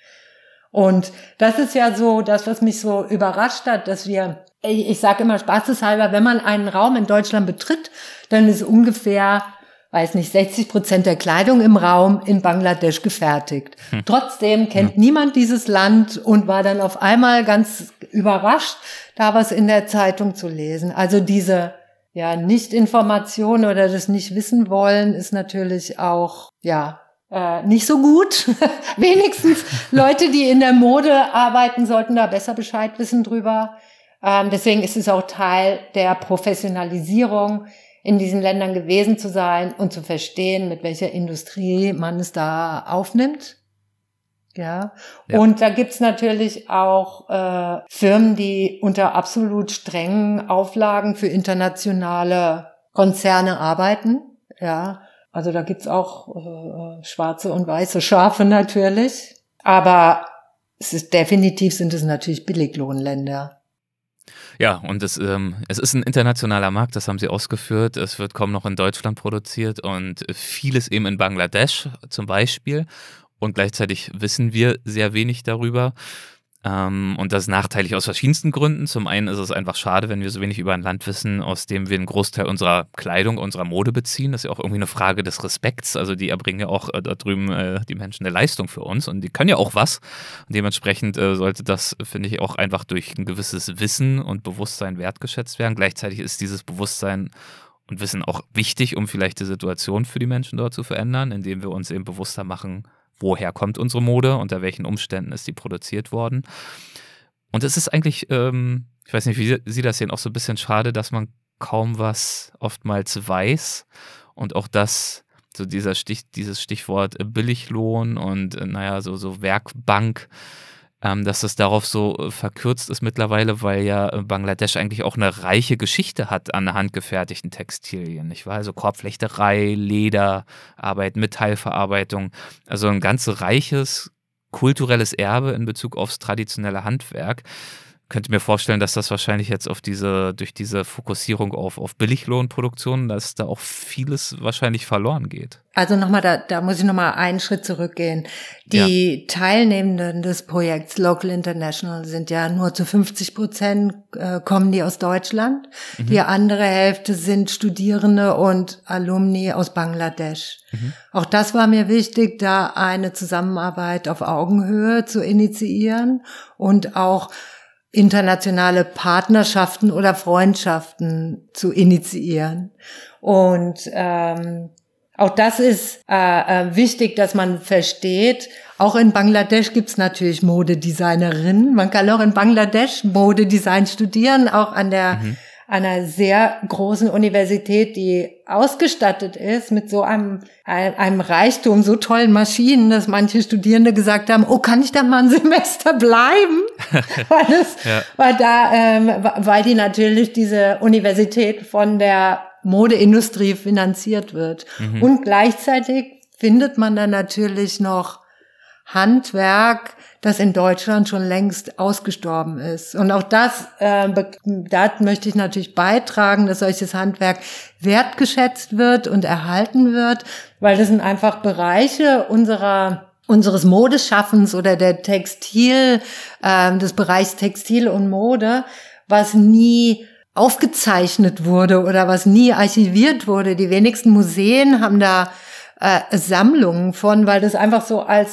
Und das ist ja so das, was mich so überrascht hat, dass wir, ich sage immer spaßeshalber, wenn man einen Raum in Deutschland betritt, dann ist ungefähr, weiß nicht, sechzig Prozent der Kleidung im Raum in Bangladesch gefertigt. Hm. Trotzdem kennt hm. niemand dieses Land und war dann auf einmal ganz überrascht, da was in der Zeitung zu lesen. Also diese ja Nicht-Information oder das Nicht-Wissen-Wollen ist natürlich auch, ja, Äh, nicht so gut. Wenigstens Leute, die in der Mode arbeiten, sollten da besser Bescheid wissen drüber. Ähm, deswegen ist es auch Teil der Professionalisierung, in diesen Ländern gewesen zu sein und zu verstehen, mit welcher Industrie man es da aufnimmt. Ja. ja. Und da gibt's natürlich auch äh, Firmen, die unter absolut strengen Auflagen für internationale Konzerne arbeiten. Ja. Also da gibt's auch äh, schwarze und weiße Schafe natürlich, aber es ist definitiv sind es natürlich Billiglohnländer. Ja, und es, ähm, es ist ein internationaler Markt, das haben Sie ausgeführt. Es wird kaum noch in Deutschland produziert und vieles eben in Bangladesch zum Beispiel. Und gleichzeitig wissen wir sehr wenig darüber. Ähm, und das ist nachteilig aus verschiedensten Gründen. Zum einen ist es einfach schade, wenn wir so wenig über ein Land wissen, aus dem wir einen Großteil unserer Kleidung, unserer Mode beziehen. Das ist ja auch irgendwie eine Frage des Respekts. Also die erbringen ja auch äh, da drüben äh, die Menschen eine Leistung für uns und die können ja auch was. Und dementsprechend äh, sollte das, finde ich, auch einfach durch ein gewisses Wissen und Bewusstsein wertgeschätzt werden. Gleichzeitig ist dieses Bewusstsein und Wissen auch wichtig, um vielleicht die Situation für die Menschen dort zu verändern, indem wir uns eben bewusster machen, woher kommt unsere Mode, unter welchen Umständen ist die produziert worden. Und es ist eigentlich, ähm, ich weiß nicht, wie Sie das sehen, auch so ein bisschen schade, dass man kaum was oftmals weiß und auch das so dieser Stich, dieses Stichwort Billiglohn und naja, so, so Werkbank, ähm, dass das darauf so verkürzt ist mittlerweile, weil ja Bangladesch eigentlich auch eine reiche Geschichte hat an handgefertigten Textilien, nicht wahr? Also Korbflechterei, Lederarbeit, Metallverarbeitung, also ein ganz reiches kulturelles Erbe in Bezug aufs traditionelle Handwerk. Könnte mir vorstellen, dass das wahrscheinlich jetzt auf diese, durch diese Fokussierung auf, auf Billiglohnproduktion, dass da auch vieles wahrscheinlich verloren geht. Also nochmal, da, da muss ich nochmal einen Schritt zurückgehen. Die ja. Teilnehmenden des Projekts Local International sind ja nur zu fünfzig Prozent äh, kommen die aus Deutschland. Mhm. Die andere Hälfte sind Studierende und Alumni aus Bangladesch. Mhm. Auch das war mir wichtig, da eine Zusammenarbeit auf Augenhöhe zu initiieren und auch internationale Partnerschaften oder Freundschaften zu initiieren. Und ähm, auch das ist äh, äh, wichtig, dass man versteht, auch in Bangladesch gibt's natürlich Modedesignerinnen. Man kann auch in Bangladesch Modedesign studieren, auch an der mhm. einer sehr großen Universität, die ausgestattet ist mit so einem, einem Reichtum, so tollen Maschinen, dass manche Studierende gesagt haben, oh, kann ich da mal ein Semester bleiben? weil, das, ja. weil, da, ähm, weil die natürlich diese Universität von der Modeindustrie finanziert wird. Mhm. Und gleichzeitig findet man dann natürlich noch Handwerk, das in Deutschland schon längst ausgestorben ist. Und auch das, äh, da möchte ich natürlich beitragen, dass solches Handwerk wertgeschätzt wird und erhalten wird, weil das sind einfach Bereiche unserer unseres Modeschaffens oder der Textil, äh, des Bereichs Textil und Mode, was nie aufgezeichnet wurde oder was nie archiviert wurde. Die wenigsten Museen haben da Äh, Sammlungen von, weil das einfach so als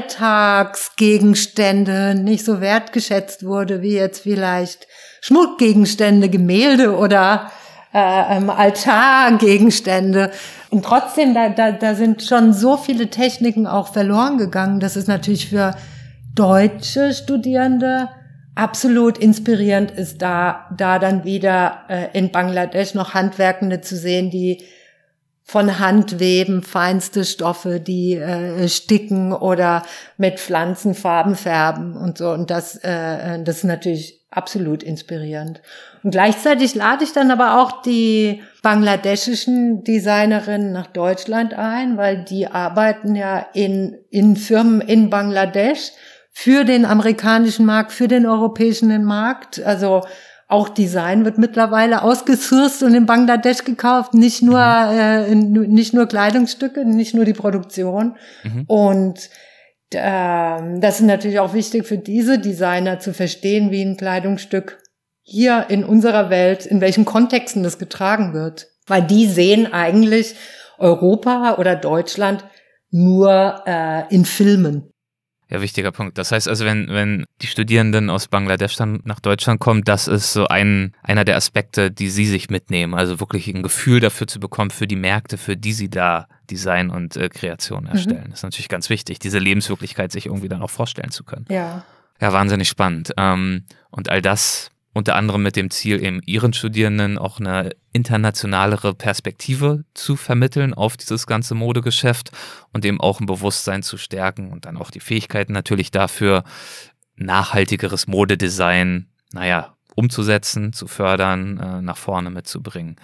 Alltagsgegenstände nicht so wertgeschätzt wurde, wie jetzt vielleicht Schmuckgegenstände, Gemälde oder äh, ähm, Altargegenstände. Und trotzdem, da, da, da sind schon so viele Techniken auch verloren gegangen. Das ist natürlich für deutsche Studierende absolut inspirierend ist, da, da dann wieder äh, in Bangladesch noch Handwerkende zu sehen, die von Hand weben, feinste Stoffe, die äh, sticken oder mit Pflanzenfarben färben und so. Und das, äh, das ist natürlich absolut inspirierend. Und gleichzeitig lade ich dann aber auch die bangladeschischen Designerinnen nach Deutschland ein, weil die arbeiten ja in, in Firmen in Bangladesch für den amerikanischen Markt, für den europäischen Markt. Also auch Design wird mittlerweile ausgesourced und in Bangladesch gekauft, nicht nur äh, nicht nur Kleidungsstücke, nicht nur die Produktion. Mhm. Und äh, das ist natürlich auch wichtig für diese Designer zu verstehen, wie ein Kleidungsstück hier in unserer Welt, in welchen Kontexten das getragen wird. Weil die sehen eigentlich Europa oder Deutschland nur äh, in Filmen. Ja, wichtiger Punkt. Das heißt also, wenn, wenn die Studierenden aus Bangladesch dann nach Deutschland kommen, das ist so ein, einer der Aspekte, die sie sich mitnehmen. Also wirklich ein Gefühl dafür zu bekommen, für die Märkte, für die sie da Design und äh, Kreation erstellen. Mhm. Das ist natürlich ganz wichtig, diese Lebenswirklichkeit sich irgendwie dann auch vorstellen zu können. Ja. Ja, wahnsinnig spannend. Ähm, und all das unter anderem mit dem Ziel, eben ihren Studierenden auch eine internationalere Perspektive zu vermitteln auf dieses ganze Modegeschäft und eben auch ein Bewusstsein zu stärken und dann auch die Fähigkeiten natürlich dafür, nachhaltigeres Modedesign, naja, umzusetzen, zu fördern, äh, nach vorne mitzubringen.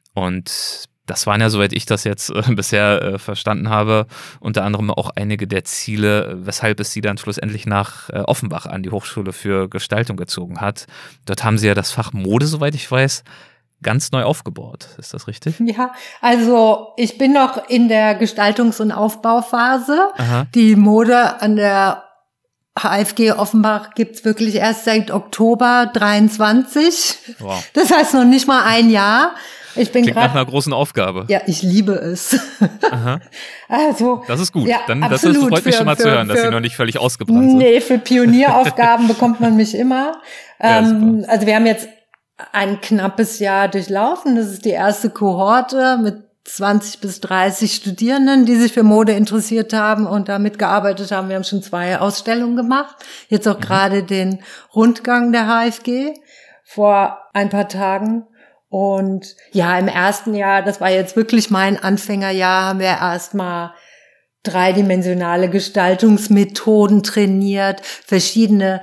Und das waren ja, soweit ich das jetzt äh, bisher äh, verstanden habe, unter anderem auch einige der Ziele, weshalb es sie dann schlussendlich nach äh, Offenbach an die Hochschule für Gestaltung gezogen hat. Dort haben sie ja das Fach Mode, soweit ich weiß, ganz neu aufgebaut. Ist das richtig? Ja, also ich bin noch in der Gestaltungs- und Aufbauphase. Aha. Die Mode an der H F G Offenbach gibt's wirklich erst seit Oktober dreiundzwanzig. Wow. Das heißt noch nicht mal ein Jahr. Ich bin Klingt grad, nach einer großen Aufgabe. Ja, ich liebe es. Aha. Also, das ist gut. Ja, Dann, das, ist, das freut mich für, schon mal für, zu hören, für, dass Sie noch nicht völlig ausgebrannt sind. Nee, für Pionieraufgaben bekommt man mich immer. Ja, ähm, also wir haben jetzt ein knappes Jahr durchlaufen. Das ist die erste Kohorte mit zwanzig bis dreißig Studierenden, die sich für Mode interessiert haben und da mitgearbeitet haben. Wir haben schon zwei Ausstellungen gemacht. Jetzt auch mhm. gerade den Rundgang der H F G vor ein paar Tagen. Und ja, im ersten Jahr, das war jetzt wirklich mein Anfängerjahr, haben wir erstmal dreidimensionale Gestaltungsmethoden trainiert, verschiedene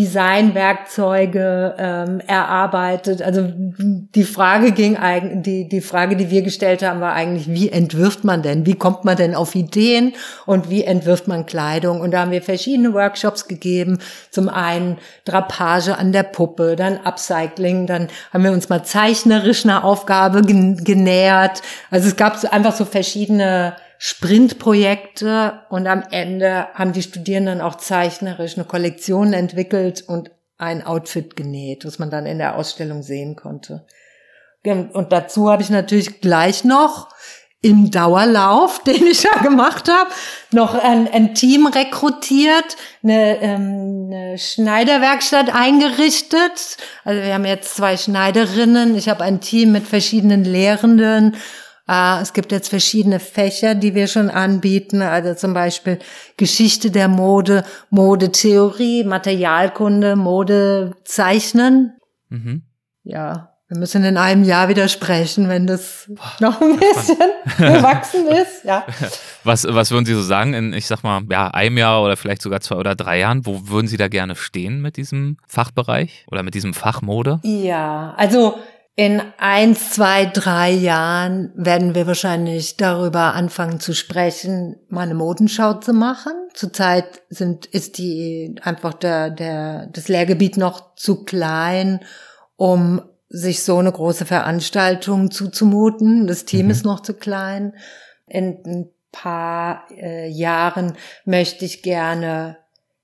Designwerkzeuge ähm, erarbeitet. Also die Frage ging eigentlich, die die Frage, die wir gestellt haben, war eigentlich, wie entwirft man denn? Wie kommt man denn auf Ideen und wie entwirft man Kleidung? Und da haben wir verschiedene Workshops gegeben. Zum einen Drapage an der Puppe, dann Upcycling, dann haben wir uns mal zeichnerisch einer Aufgabe gen- genähert. Also es gab so einfach so verschiedene Sprintprojekte und am Ende haben die Studierenden auch zeichnerisch eine Kollektion entwickelt und ein Outfit genäht, was man dann in der Ausstellung sehen konnte. Und dazu habe ich natürlich gleich noch im Dauerlauf, den ich ja gemacht habe, noch ein, ein Team rekrutiert, eine, ähm, eine Schneiderwerkstatt eingerichtet. Also wir haben jetzt zwei Schneiderinnen, ich habe ein Team mit verschiedenen Lehrenden. Uh, es gibt jetzt verschiedene Fächer, die wir schon anbieten, also zum Beispiel Geschichte der Mode, Modetheorie, Materialkunde, Modezeichnen. Mhm. Ja, wir müssen in einem Jahr wieder sprechen, wenn das Boah, noch ein bisschen gewachsen ist. Ja. Was, was würden Sie so sagen in, ich sag mal, ja, einem Jahr oder vielleicht sogar zwei oder drei Jahren? Wo würden Sie da gerne stehen mit diesem Fachbereich oder mit diesem Fach Mode? Ja, also in eins, zwei, drei Jahren werden wir wahrscheinlich darüber anfangen zu sprechen, mal eine Modenschau zu machen. Zurzeit sind, ist die einfach der, der, das Lehrgebiet noch zu klein, um sich so eine große Veranstaltung zuzumuten. Das Team mhm. ist noch zu klein. In ein paar äh, Jahren möchte ich gerne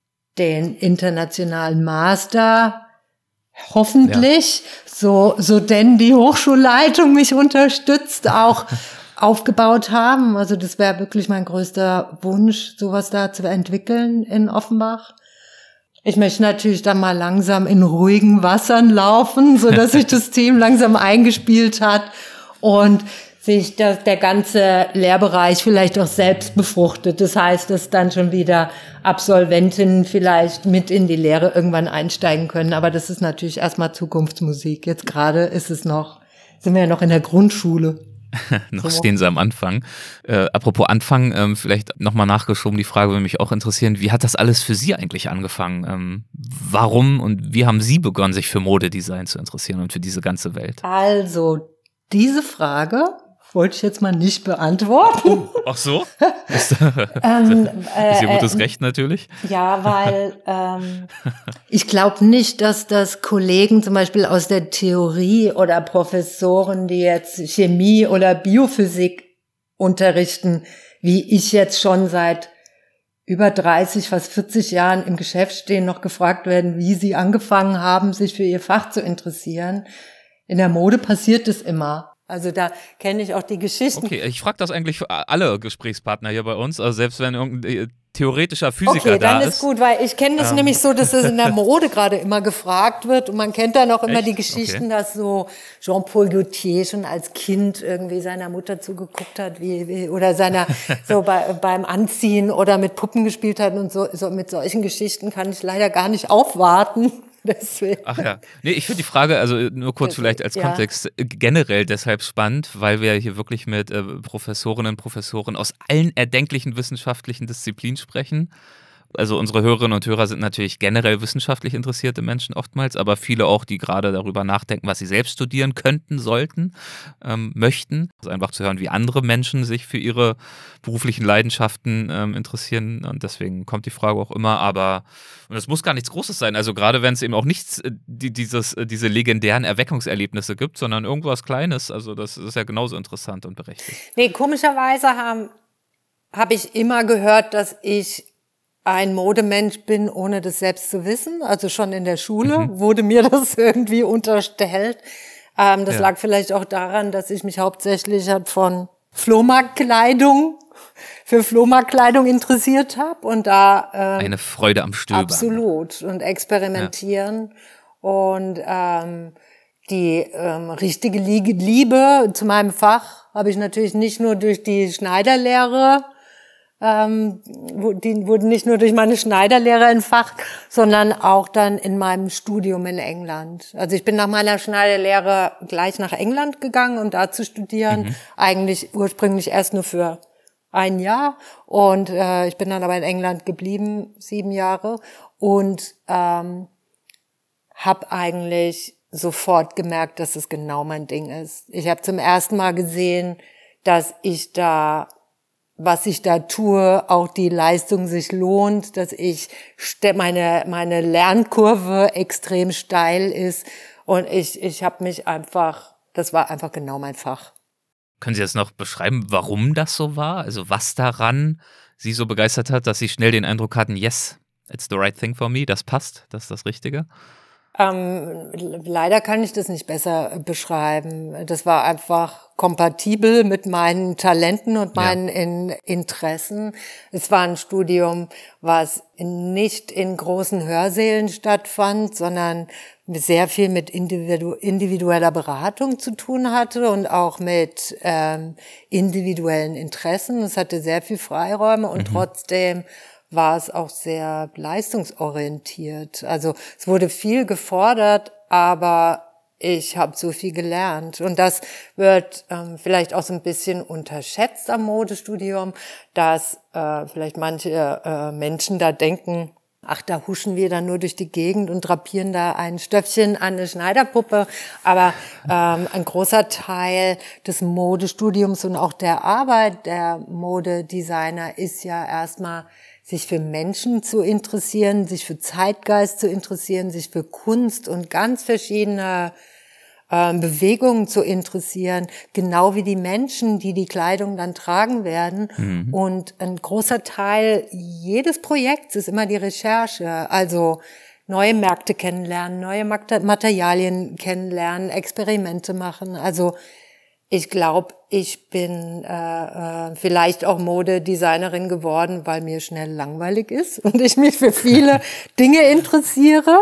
den internationalen Master hoffentlich, ja. so, so denn die Hochschulleitung mich unterstützt, auch aufgebaut haben. Also das wäre wirklich mein größter Wunsch, sowas da zu entwickeln in Offenbach. Ich möchte natürlich dann mal langsam in ruhigen Wassern laufen, so dass sich das Team langsam eingespielt hat und sich das, der ganze Lehrbereich vielleicht auch selbst befruchtet. Das heißt, dass dann schon wieder Absolventinnen vielleicht mit in die Lehre irgendwann einsteigen können. Aber das ist natürlich erstmal Zukunftsmusik. Jetzt gerade ist es noch, sind wir ja noch in der Grundschule. Noch so. Stehen Sie am Anfang. Äh, apropos Anfang, ähm, vielleicht nochmal nachgeschoben, die Frage würde mich auch interessieren, wie hat das alles für Sie eigentlich angefangen? Ähm, warum und wie haben Sie begonnen, sich für Modedesign zu interessieren und für diese ganze Welt? Also, diese Frage wollte ich jetzt mal nicht beantworten. Oh, ach so? Ist, ähm, äh, ist Ihr gutes äh, Recht natürlich. Ja, weil ähm, ich glaube nicht, dass das Kollegen zum Beispiel aus der Theorie oder Professoren, die jetzt Chemie oder Biophysik unterrichten, wie ich jetzt schon seit über dreißig, fast vierzig Jahren im Geschäft stehen, noch gefragt werden, wie sie angefangen haben, sich für ihr Fach zu interessieren. In der Mode passiert es immer. Also da kenne ich auch die Geschichten. Okay, ich frage das eigentlich für alle Gesprächspartner hier bei uns, also selbst wenn irgendein theoretischer Physiker okay, da ist. Okay, dann ist gut, weil ich kenne das ähm. nämlich so, dass es in der Mode gerade immer gefragt wird und man kennt dann auch immer Echt? die Geschichten, okay. dass so Jean-Paul Gaultier schon als Kind irgendwie seiner Mutter zugeguckt hat, wie, wie oder seiner so bei, beim Anziehen oder mit Puppen gespielt hat und so, so mit solchen Geschichten kann ich leider gar nicht aufwarten. Deswegen. Ach ja. Nee, ich finde die Frage, also nur kurz Deswegen, vielleicht als ja. Kontext, generell deshalb spannend, weil wir hier wirklich mit äh, Professorinnen und Professoren aus allen erdenklichen wissenschaftlichen Disziplinen sprechen. Also unsere Hörerinnen und Hörer sind natürlich generell wissenschaftlich interessierte Menschen oftmals, aber viele auch, die gerade darüber nachdenken, was sie selbst studieren könnten, sollten, ähm, möchten. Also einfach zu hören, wie andere Menschen sich für ihre beruflichen Leidenschaften ähm, interessieren und deswegen kommt die Frage auch immer, aber und es muss gar nichts Großes sein, also gerade wenn es eben auch nichts, die, dieses, diese legendären Erweckungserlebnisse gibt, sondern irgendwas Kleines, also das ist ja genauso interessant und berechtigt. Nee, komischerweise habe hab ich immer gehört, dass ich ein Modemensch bin, ohne das selbst zu wissen. Also schon in der Schule mhm. wurde mir das irgendwie unterstellt. Ähm, das ja. lag vielleicht auch daran, dass ich mich hauptsächlich halt von Flohmarktkleidung, für Flohmarktkleidung interessiert habe und da ähm, eine Freude am Stöbern. Absolut und experimentieren ja. und ähm, die ähm, richtige Liebe zu meinem Fach habe ich natürlich nicht nur durch die Schneiderlehre Ähm, die wurden nicht nur durch meine Schneiderlehre entfacht, sondern auch dann in meinem Studium in England. Also ich bin nach meiner Schneiderlehre gleich nach England gegangen, um da zu studieren. Mhm. Eigentlich ursprünglich erst nur für ein Jahr. Und äh, ich bin dann aber in England geblieben, sieben Jahre. Und ähm, habe eigentlich sofort gemerkt, dass es genau mein Ding ist. Ich habe zum ersten Mal gesehen, dass ich da, was ich da tue, auch die Leistung sich lohnt, dass ich meine meine Lernkurve extrem steil ist und ich ich habe mich einfach, das war einfach genau mein Fach. Können Sie jetzt noch beschreiben, warum das so war? Also was daran Sie so begeistert hat, dass Sie schnell den Eindruck hatten, yes, it's the right thing for me, das passt, das ist das Richtige? Ähm, leider kann ich das nicht besser beschreiben. Das war einfach kompatibel mit meinen Talenten und meinen ja. in, Interessen. Es war ein Studium, was nicht in großen Hörsälen stattfand, sondern sehr viel mit individu- individueller Beratung zu tun hatte und auch mit ähm, individuellen Interessen. Es hatte sehr viel Freiräume und mhm. trotzdem war es auch sehr leistungsorientiert. Also es wurde viel gefordert, aber ich habe so viel gelernt. Und das wird ähm, vielleicht auch so ein bisschen unterschätzt am Modestudium, dass äh, vielleicht manche äh, Menschen da denken, ach, da huschen wir dann nur durch die Gegend und drapieren da ein Stöffchen an eine Schneiderpuppe. Aber ähm, ein großer Teil des Modestudiums und auch der Arbeit der Modedesigner ist ja erstmal, sich für Menschen zu interessieren, sich für Zeitgeist zu interessieren, sich für Kunst und ganz verschiedene äh, Bewegungen zu interessieren, genau wie die Menschen, die die Kleidung dann tragen werden. Mhm. Und ein großer Teil jedes Projekts ist immer die Recherche, also neue Märkte kennenlernen, neue Materialien kennenlernen, Experimente machen. Also ich glaube, ich bin äh, äh, vielleicht auch Modedesignerin geworden, weil mir schnell langweilig ist und ich mich für viele Dinge interessiere.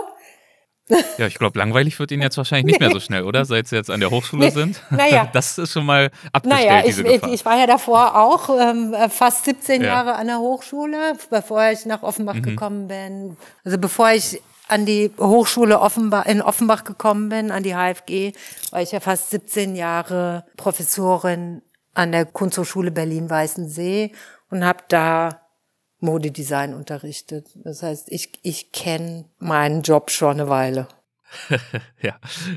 Ja, ich glaube, langweilig wird Ihnen jetzt wahrscheinlich nicht nee. mehr so schnell, oder? Seit Sie jetzt an der Hochschule nee. sind. Naja. Das ist schon mal abgestellt, naja, diese ich, Gefahr. Ich war ja davor auch ähm, fast siebzehn ja. Jahre an der Hochschule, bevor ich nach Offenbach mhm. gekommen bin. Also bevor ich an die Hochschule Offenbach, in Offenbach gekommen bin, an die H F G, war ich ja fast siebzehn Jahre Professorin an der Kunsthochschule Berlin-Weißensee und habe da Modedesign unterrichtet. Das heißt, ich, ich kenne meinen Job schon eine Weile. Ja,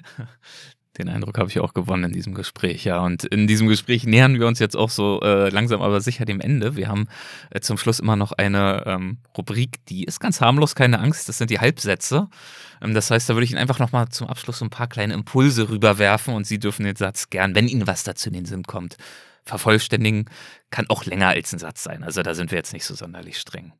den Eindruck habe ich auch gewonnen in diesem Gespräch, ja. Und in diesem Gespräch nähern wir uns jetzt auch so äh, langsam aber sicher dem Ende. Wir haben äh, zum Schluss immer noch eine ähm, Rubrik, die ist ganz harmlos, keine Angst, das sind die Halbsätze. Ähm, das heißt, da würde ich Ihnen einfach nochmal zum Abschluss so ein paar kleine Impulse rüberwerfen und Sie dürfen den Satz gern, wenn Ihnen was dazu in den Sinn kommt, vervollständigen. Kann auch länger als ein Satz sein, also da sind wir jetzt nicht so sonderlich streng.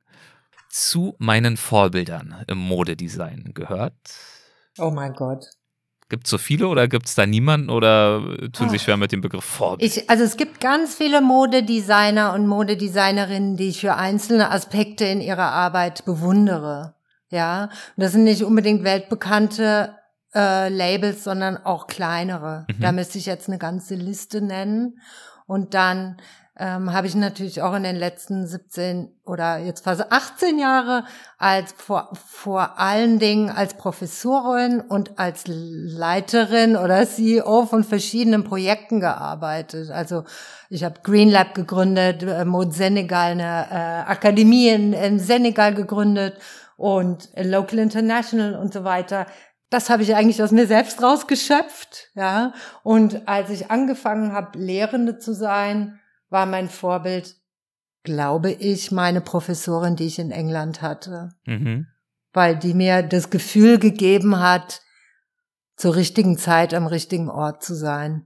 Zu meinen Vorbildern im Modedesign gehört? Oh mein Gott. Gibt es so viele oder gibt es da niemanden oder tun Sie sich schwer mit dem Begriff Vorbild? Ich, also es gibt ganz viele Modedesigner und Modedesignerinnen, die ich für einzelne Aspekte in ihrer Arbeit bewundere. Ja, und das sind nicht unbedingt weltbekannte äh, Labels, sondern auch kleinere. Mhm. Da müsste ich jetzt eine ganze Liste nennen. Und dann ähm, habe ich natürlich auch in den letzten siebzehn oder jetzt fast achtzehn Jahre als vor, vor allen Dingen als Professorin und als Leiterin oder C E O von verschiedenen Projekten gearbeitet. Also ich habe Green Lab gegründet, Mode Senegal, eine äh, Akademie in, in Senegal gegründet und Local International und so weiter. Das habe ich eigentlich aus mir selbst rausgeschöpft, ja. Und als ich angefangen habe, Lehrende zu sein, war mein Vorbild, glaube ich, meine Professorin, die ich in England hatte. Mhm. Weil die mir das Gefühl gegeben hat, zur richtigen Zeit am richtigen Ort zu sein.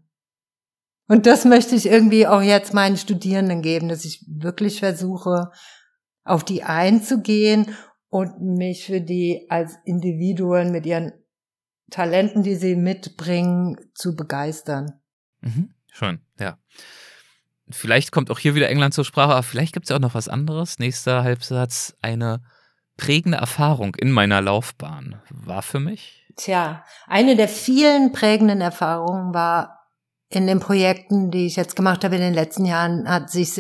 Und das möchte ich irgendwie auch jetzt meinen Studierenden geben, dass ich wirklich versuche, auf die einzugehen und mich für die als Individuen mit ihren Talenten, die sie mitbringen, zu begeistern. Mhm. Schön, ja. Vielleicht kommt auch hier wieder England zur Sprache, aber vielleicht gibt es ja auch noch was anderes. Nächster Halbsatz. Eine prägende Erfahrung in meiner Laufbahn war für mich? Tja, eine der vielen prägenden Erfahrungen war in den Projekten, die ich jetzt gemacht habe in den letzten Jahren, hat sich ja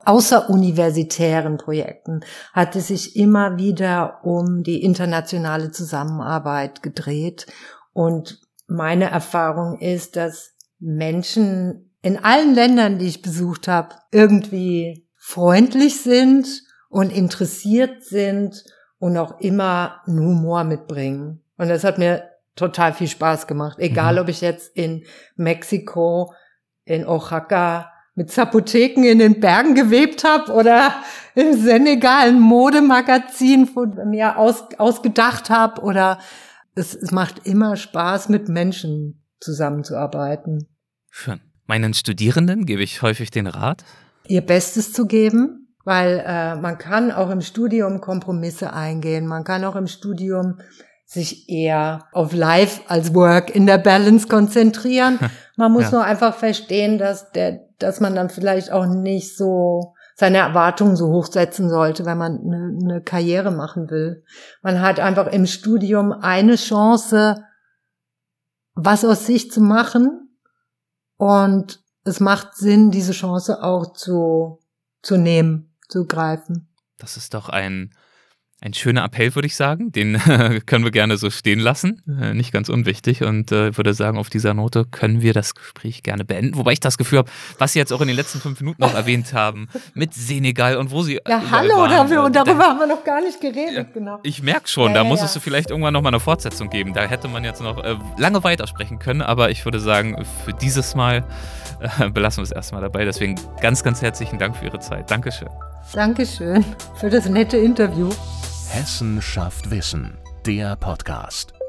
außeruniversitären Projekten hat es sich immer wieder um die internationale Zusammenarbeit gedreht. Und meine Erfahrung ist, dass Menschen in allen Ländern, die ich besucht habe, irgendwie freundlich sind und interessiert sind und auch immer einen Humor mitbringen. Und das hat mir total viel Spaß gemacht. Egal, mhm. ob ich jetzt in Mexiko, in Oaxaca mit Zapoteken in den Bergen gewebt habe oder im Senegal ein Modemagazin von mir aus, ausgedacht habe. Oder es, es macht immer Spaß, mit Menschen zusammenzuarbeiten. Schön. Meinen Studierenden gebe ich häufig den Rat, ihr Bestes zu geben, weil äh, man kann auch im Studium Kompromisse eingehen. Man kann auch im Studium sich eher auf Life als Work in der Balance konzentrieren. Man muss ja. nur einfach verstehen, dass der, dass man dann vielleicht auch nicht so seine Erwartungen so hoch setzen sollte, wenn man eine, eine Karriere machen will. Man hat einfach im Studium eine Chance, was aus sich zu machen, und es macht Sinn, diese Chance auch zu, zu nehmen, zu greifen. Das ist doch ein Ein schöner Appell, würde ich sagen. Den äh, können wir gerne so stehen lassen. Äh, nicht ganz unwichtig. Und ich äh, würde sagen, auf dieser Note können wir das Gespräch gerne beenden. Wobei ich das Gefühl habe, was Sie jetzt auch in den letzten fünf Minuten noch erwähnt haben, mit Senegal und wo Sie Ja, hallo, waren, dafür, und darüber da, haben wir noch gar nicht geredet. Ja, genau. Ich merke schon, ja, da ja, muss ja. es vielleicht irgendwann nochmal eine Fortsetzung geben. Da hätte man jetzt noch äh, lange weitersprechen können. Aber ich würde sagen, für dieses Mal äh, belassen wir es erstmal dabei. Deswegen ganz, ganz herzlichen Dank für Ihre Zeit. Dankeschön. Dankeschön für das nette Interview. Hessen schafft Wissen, der Podcast.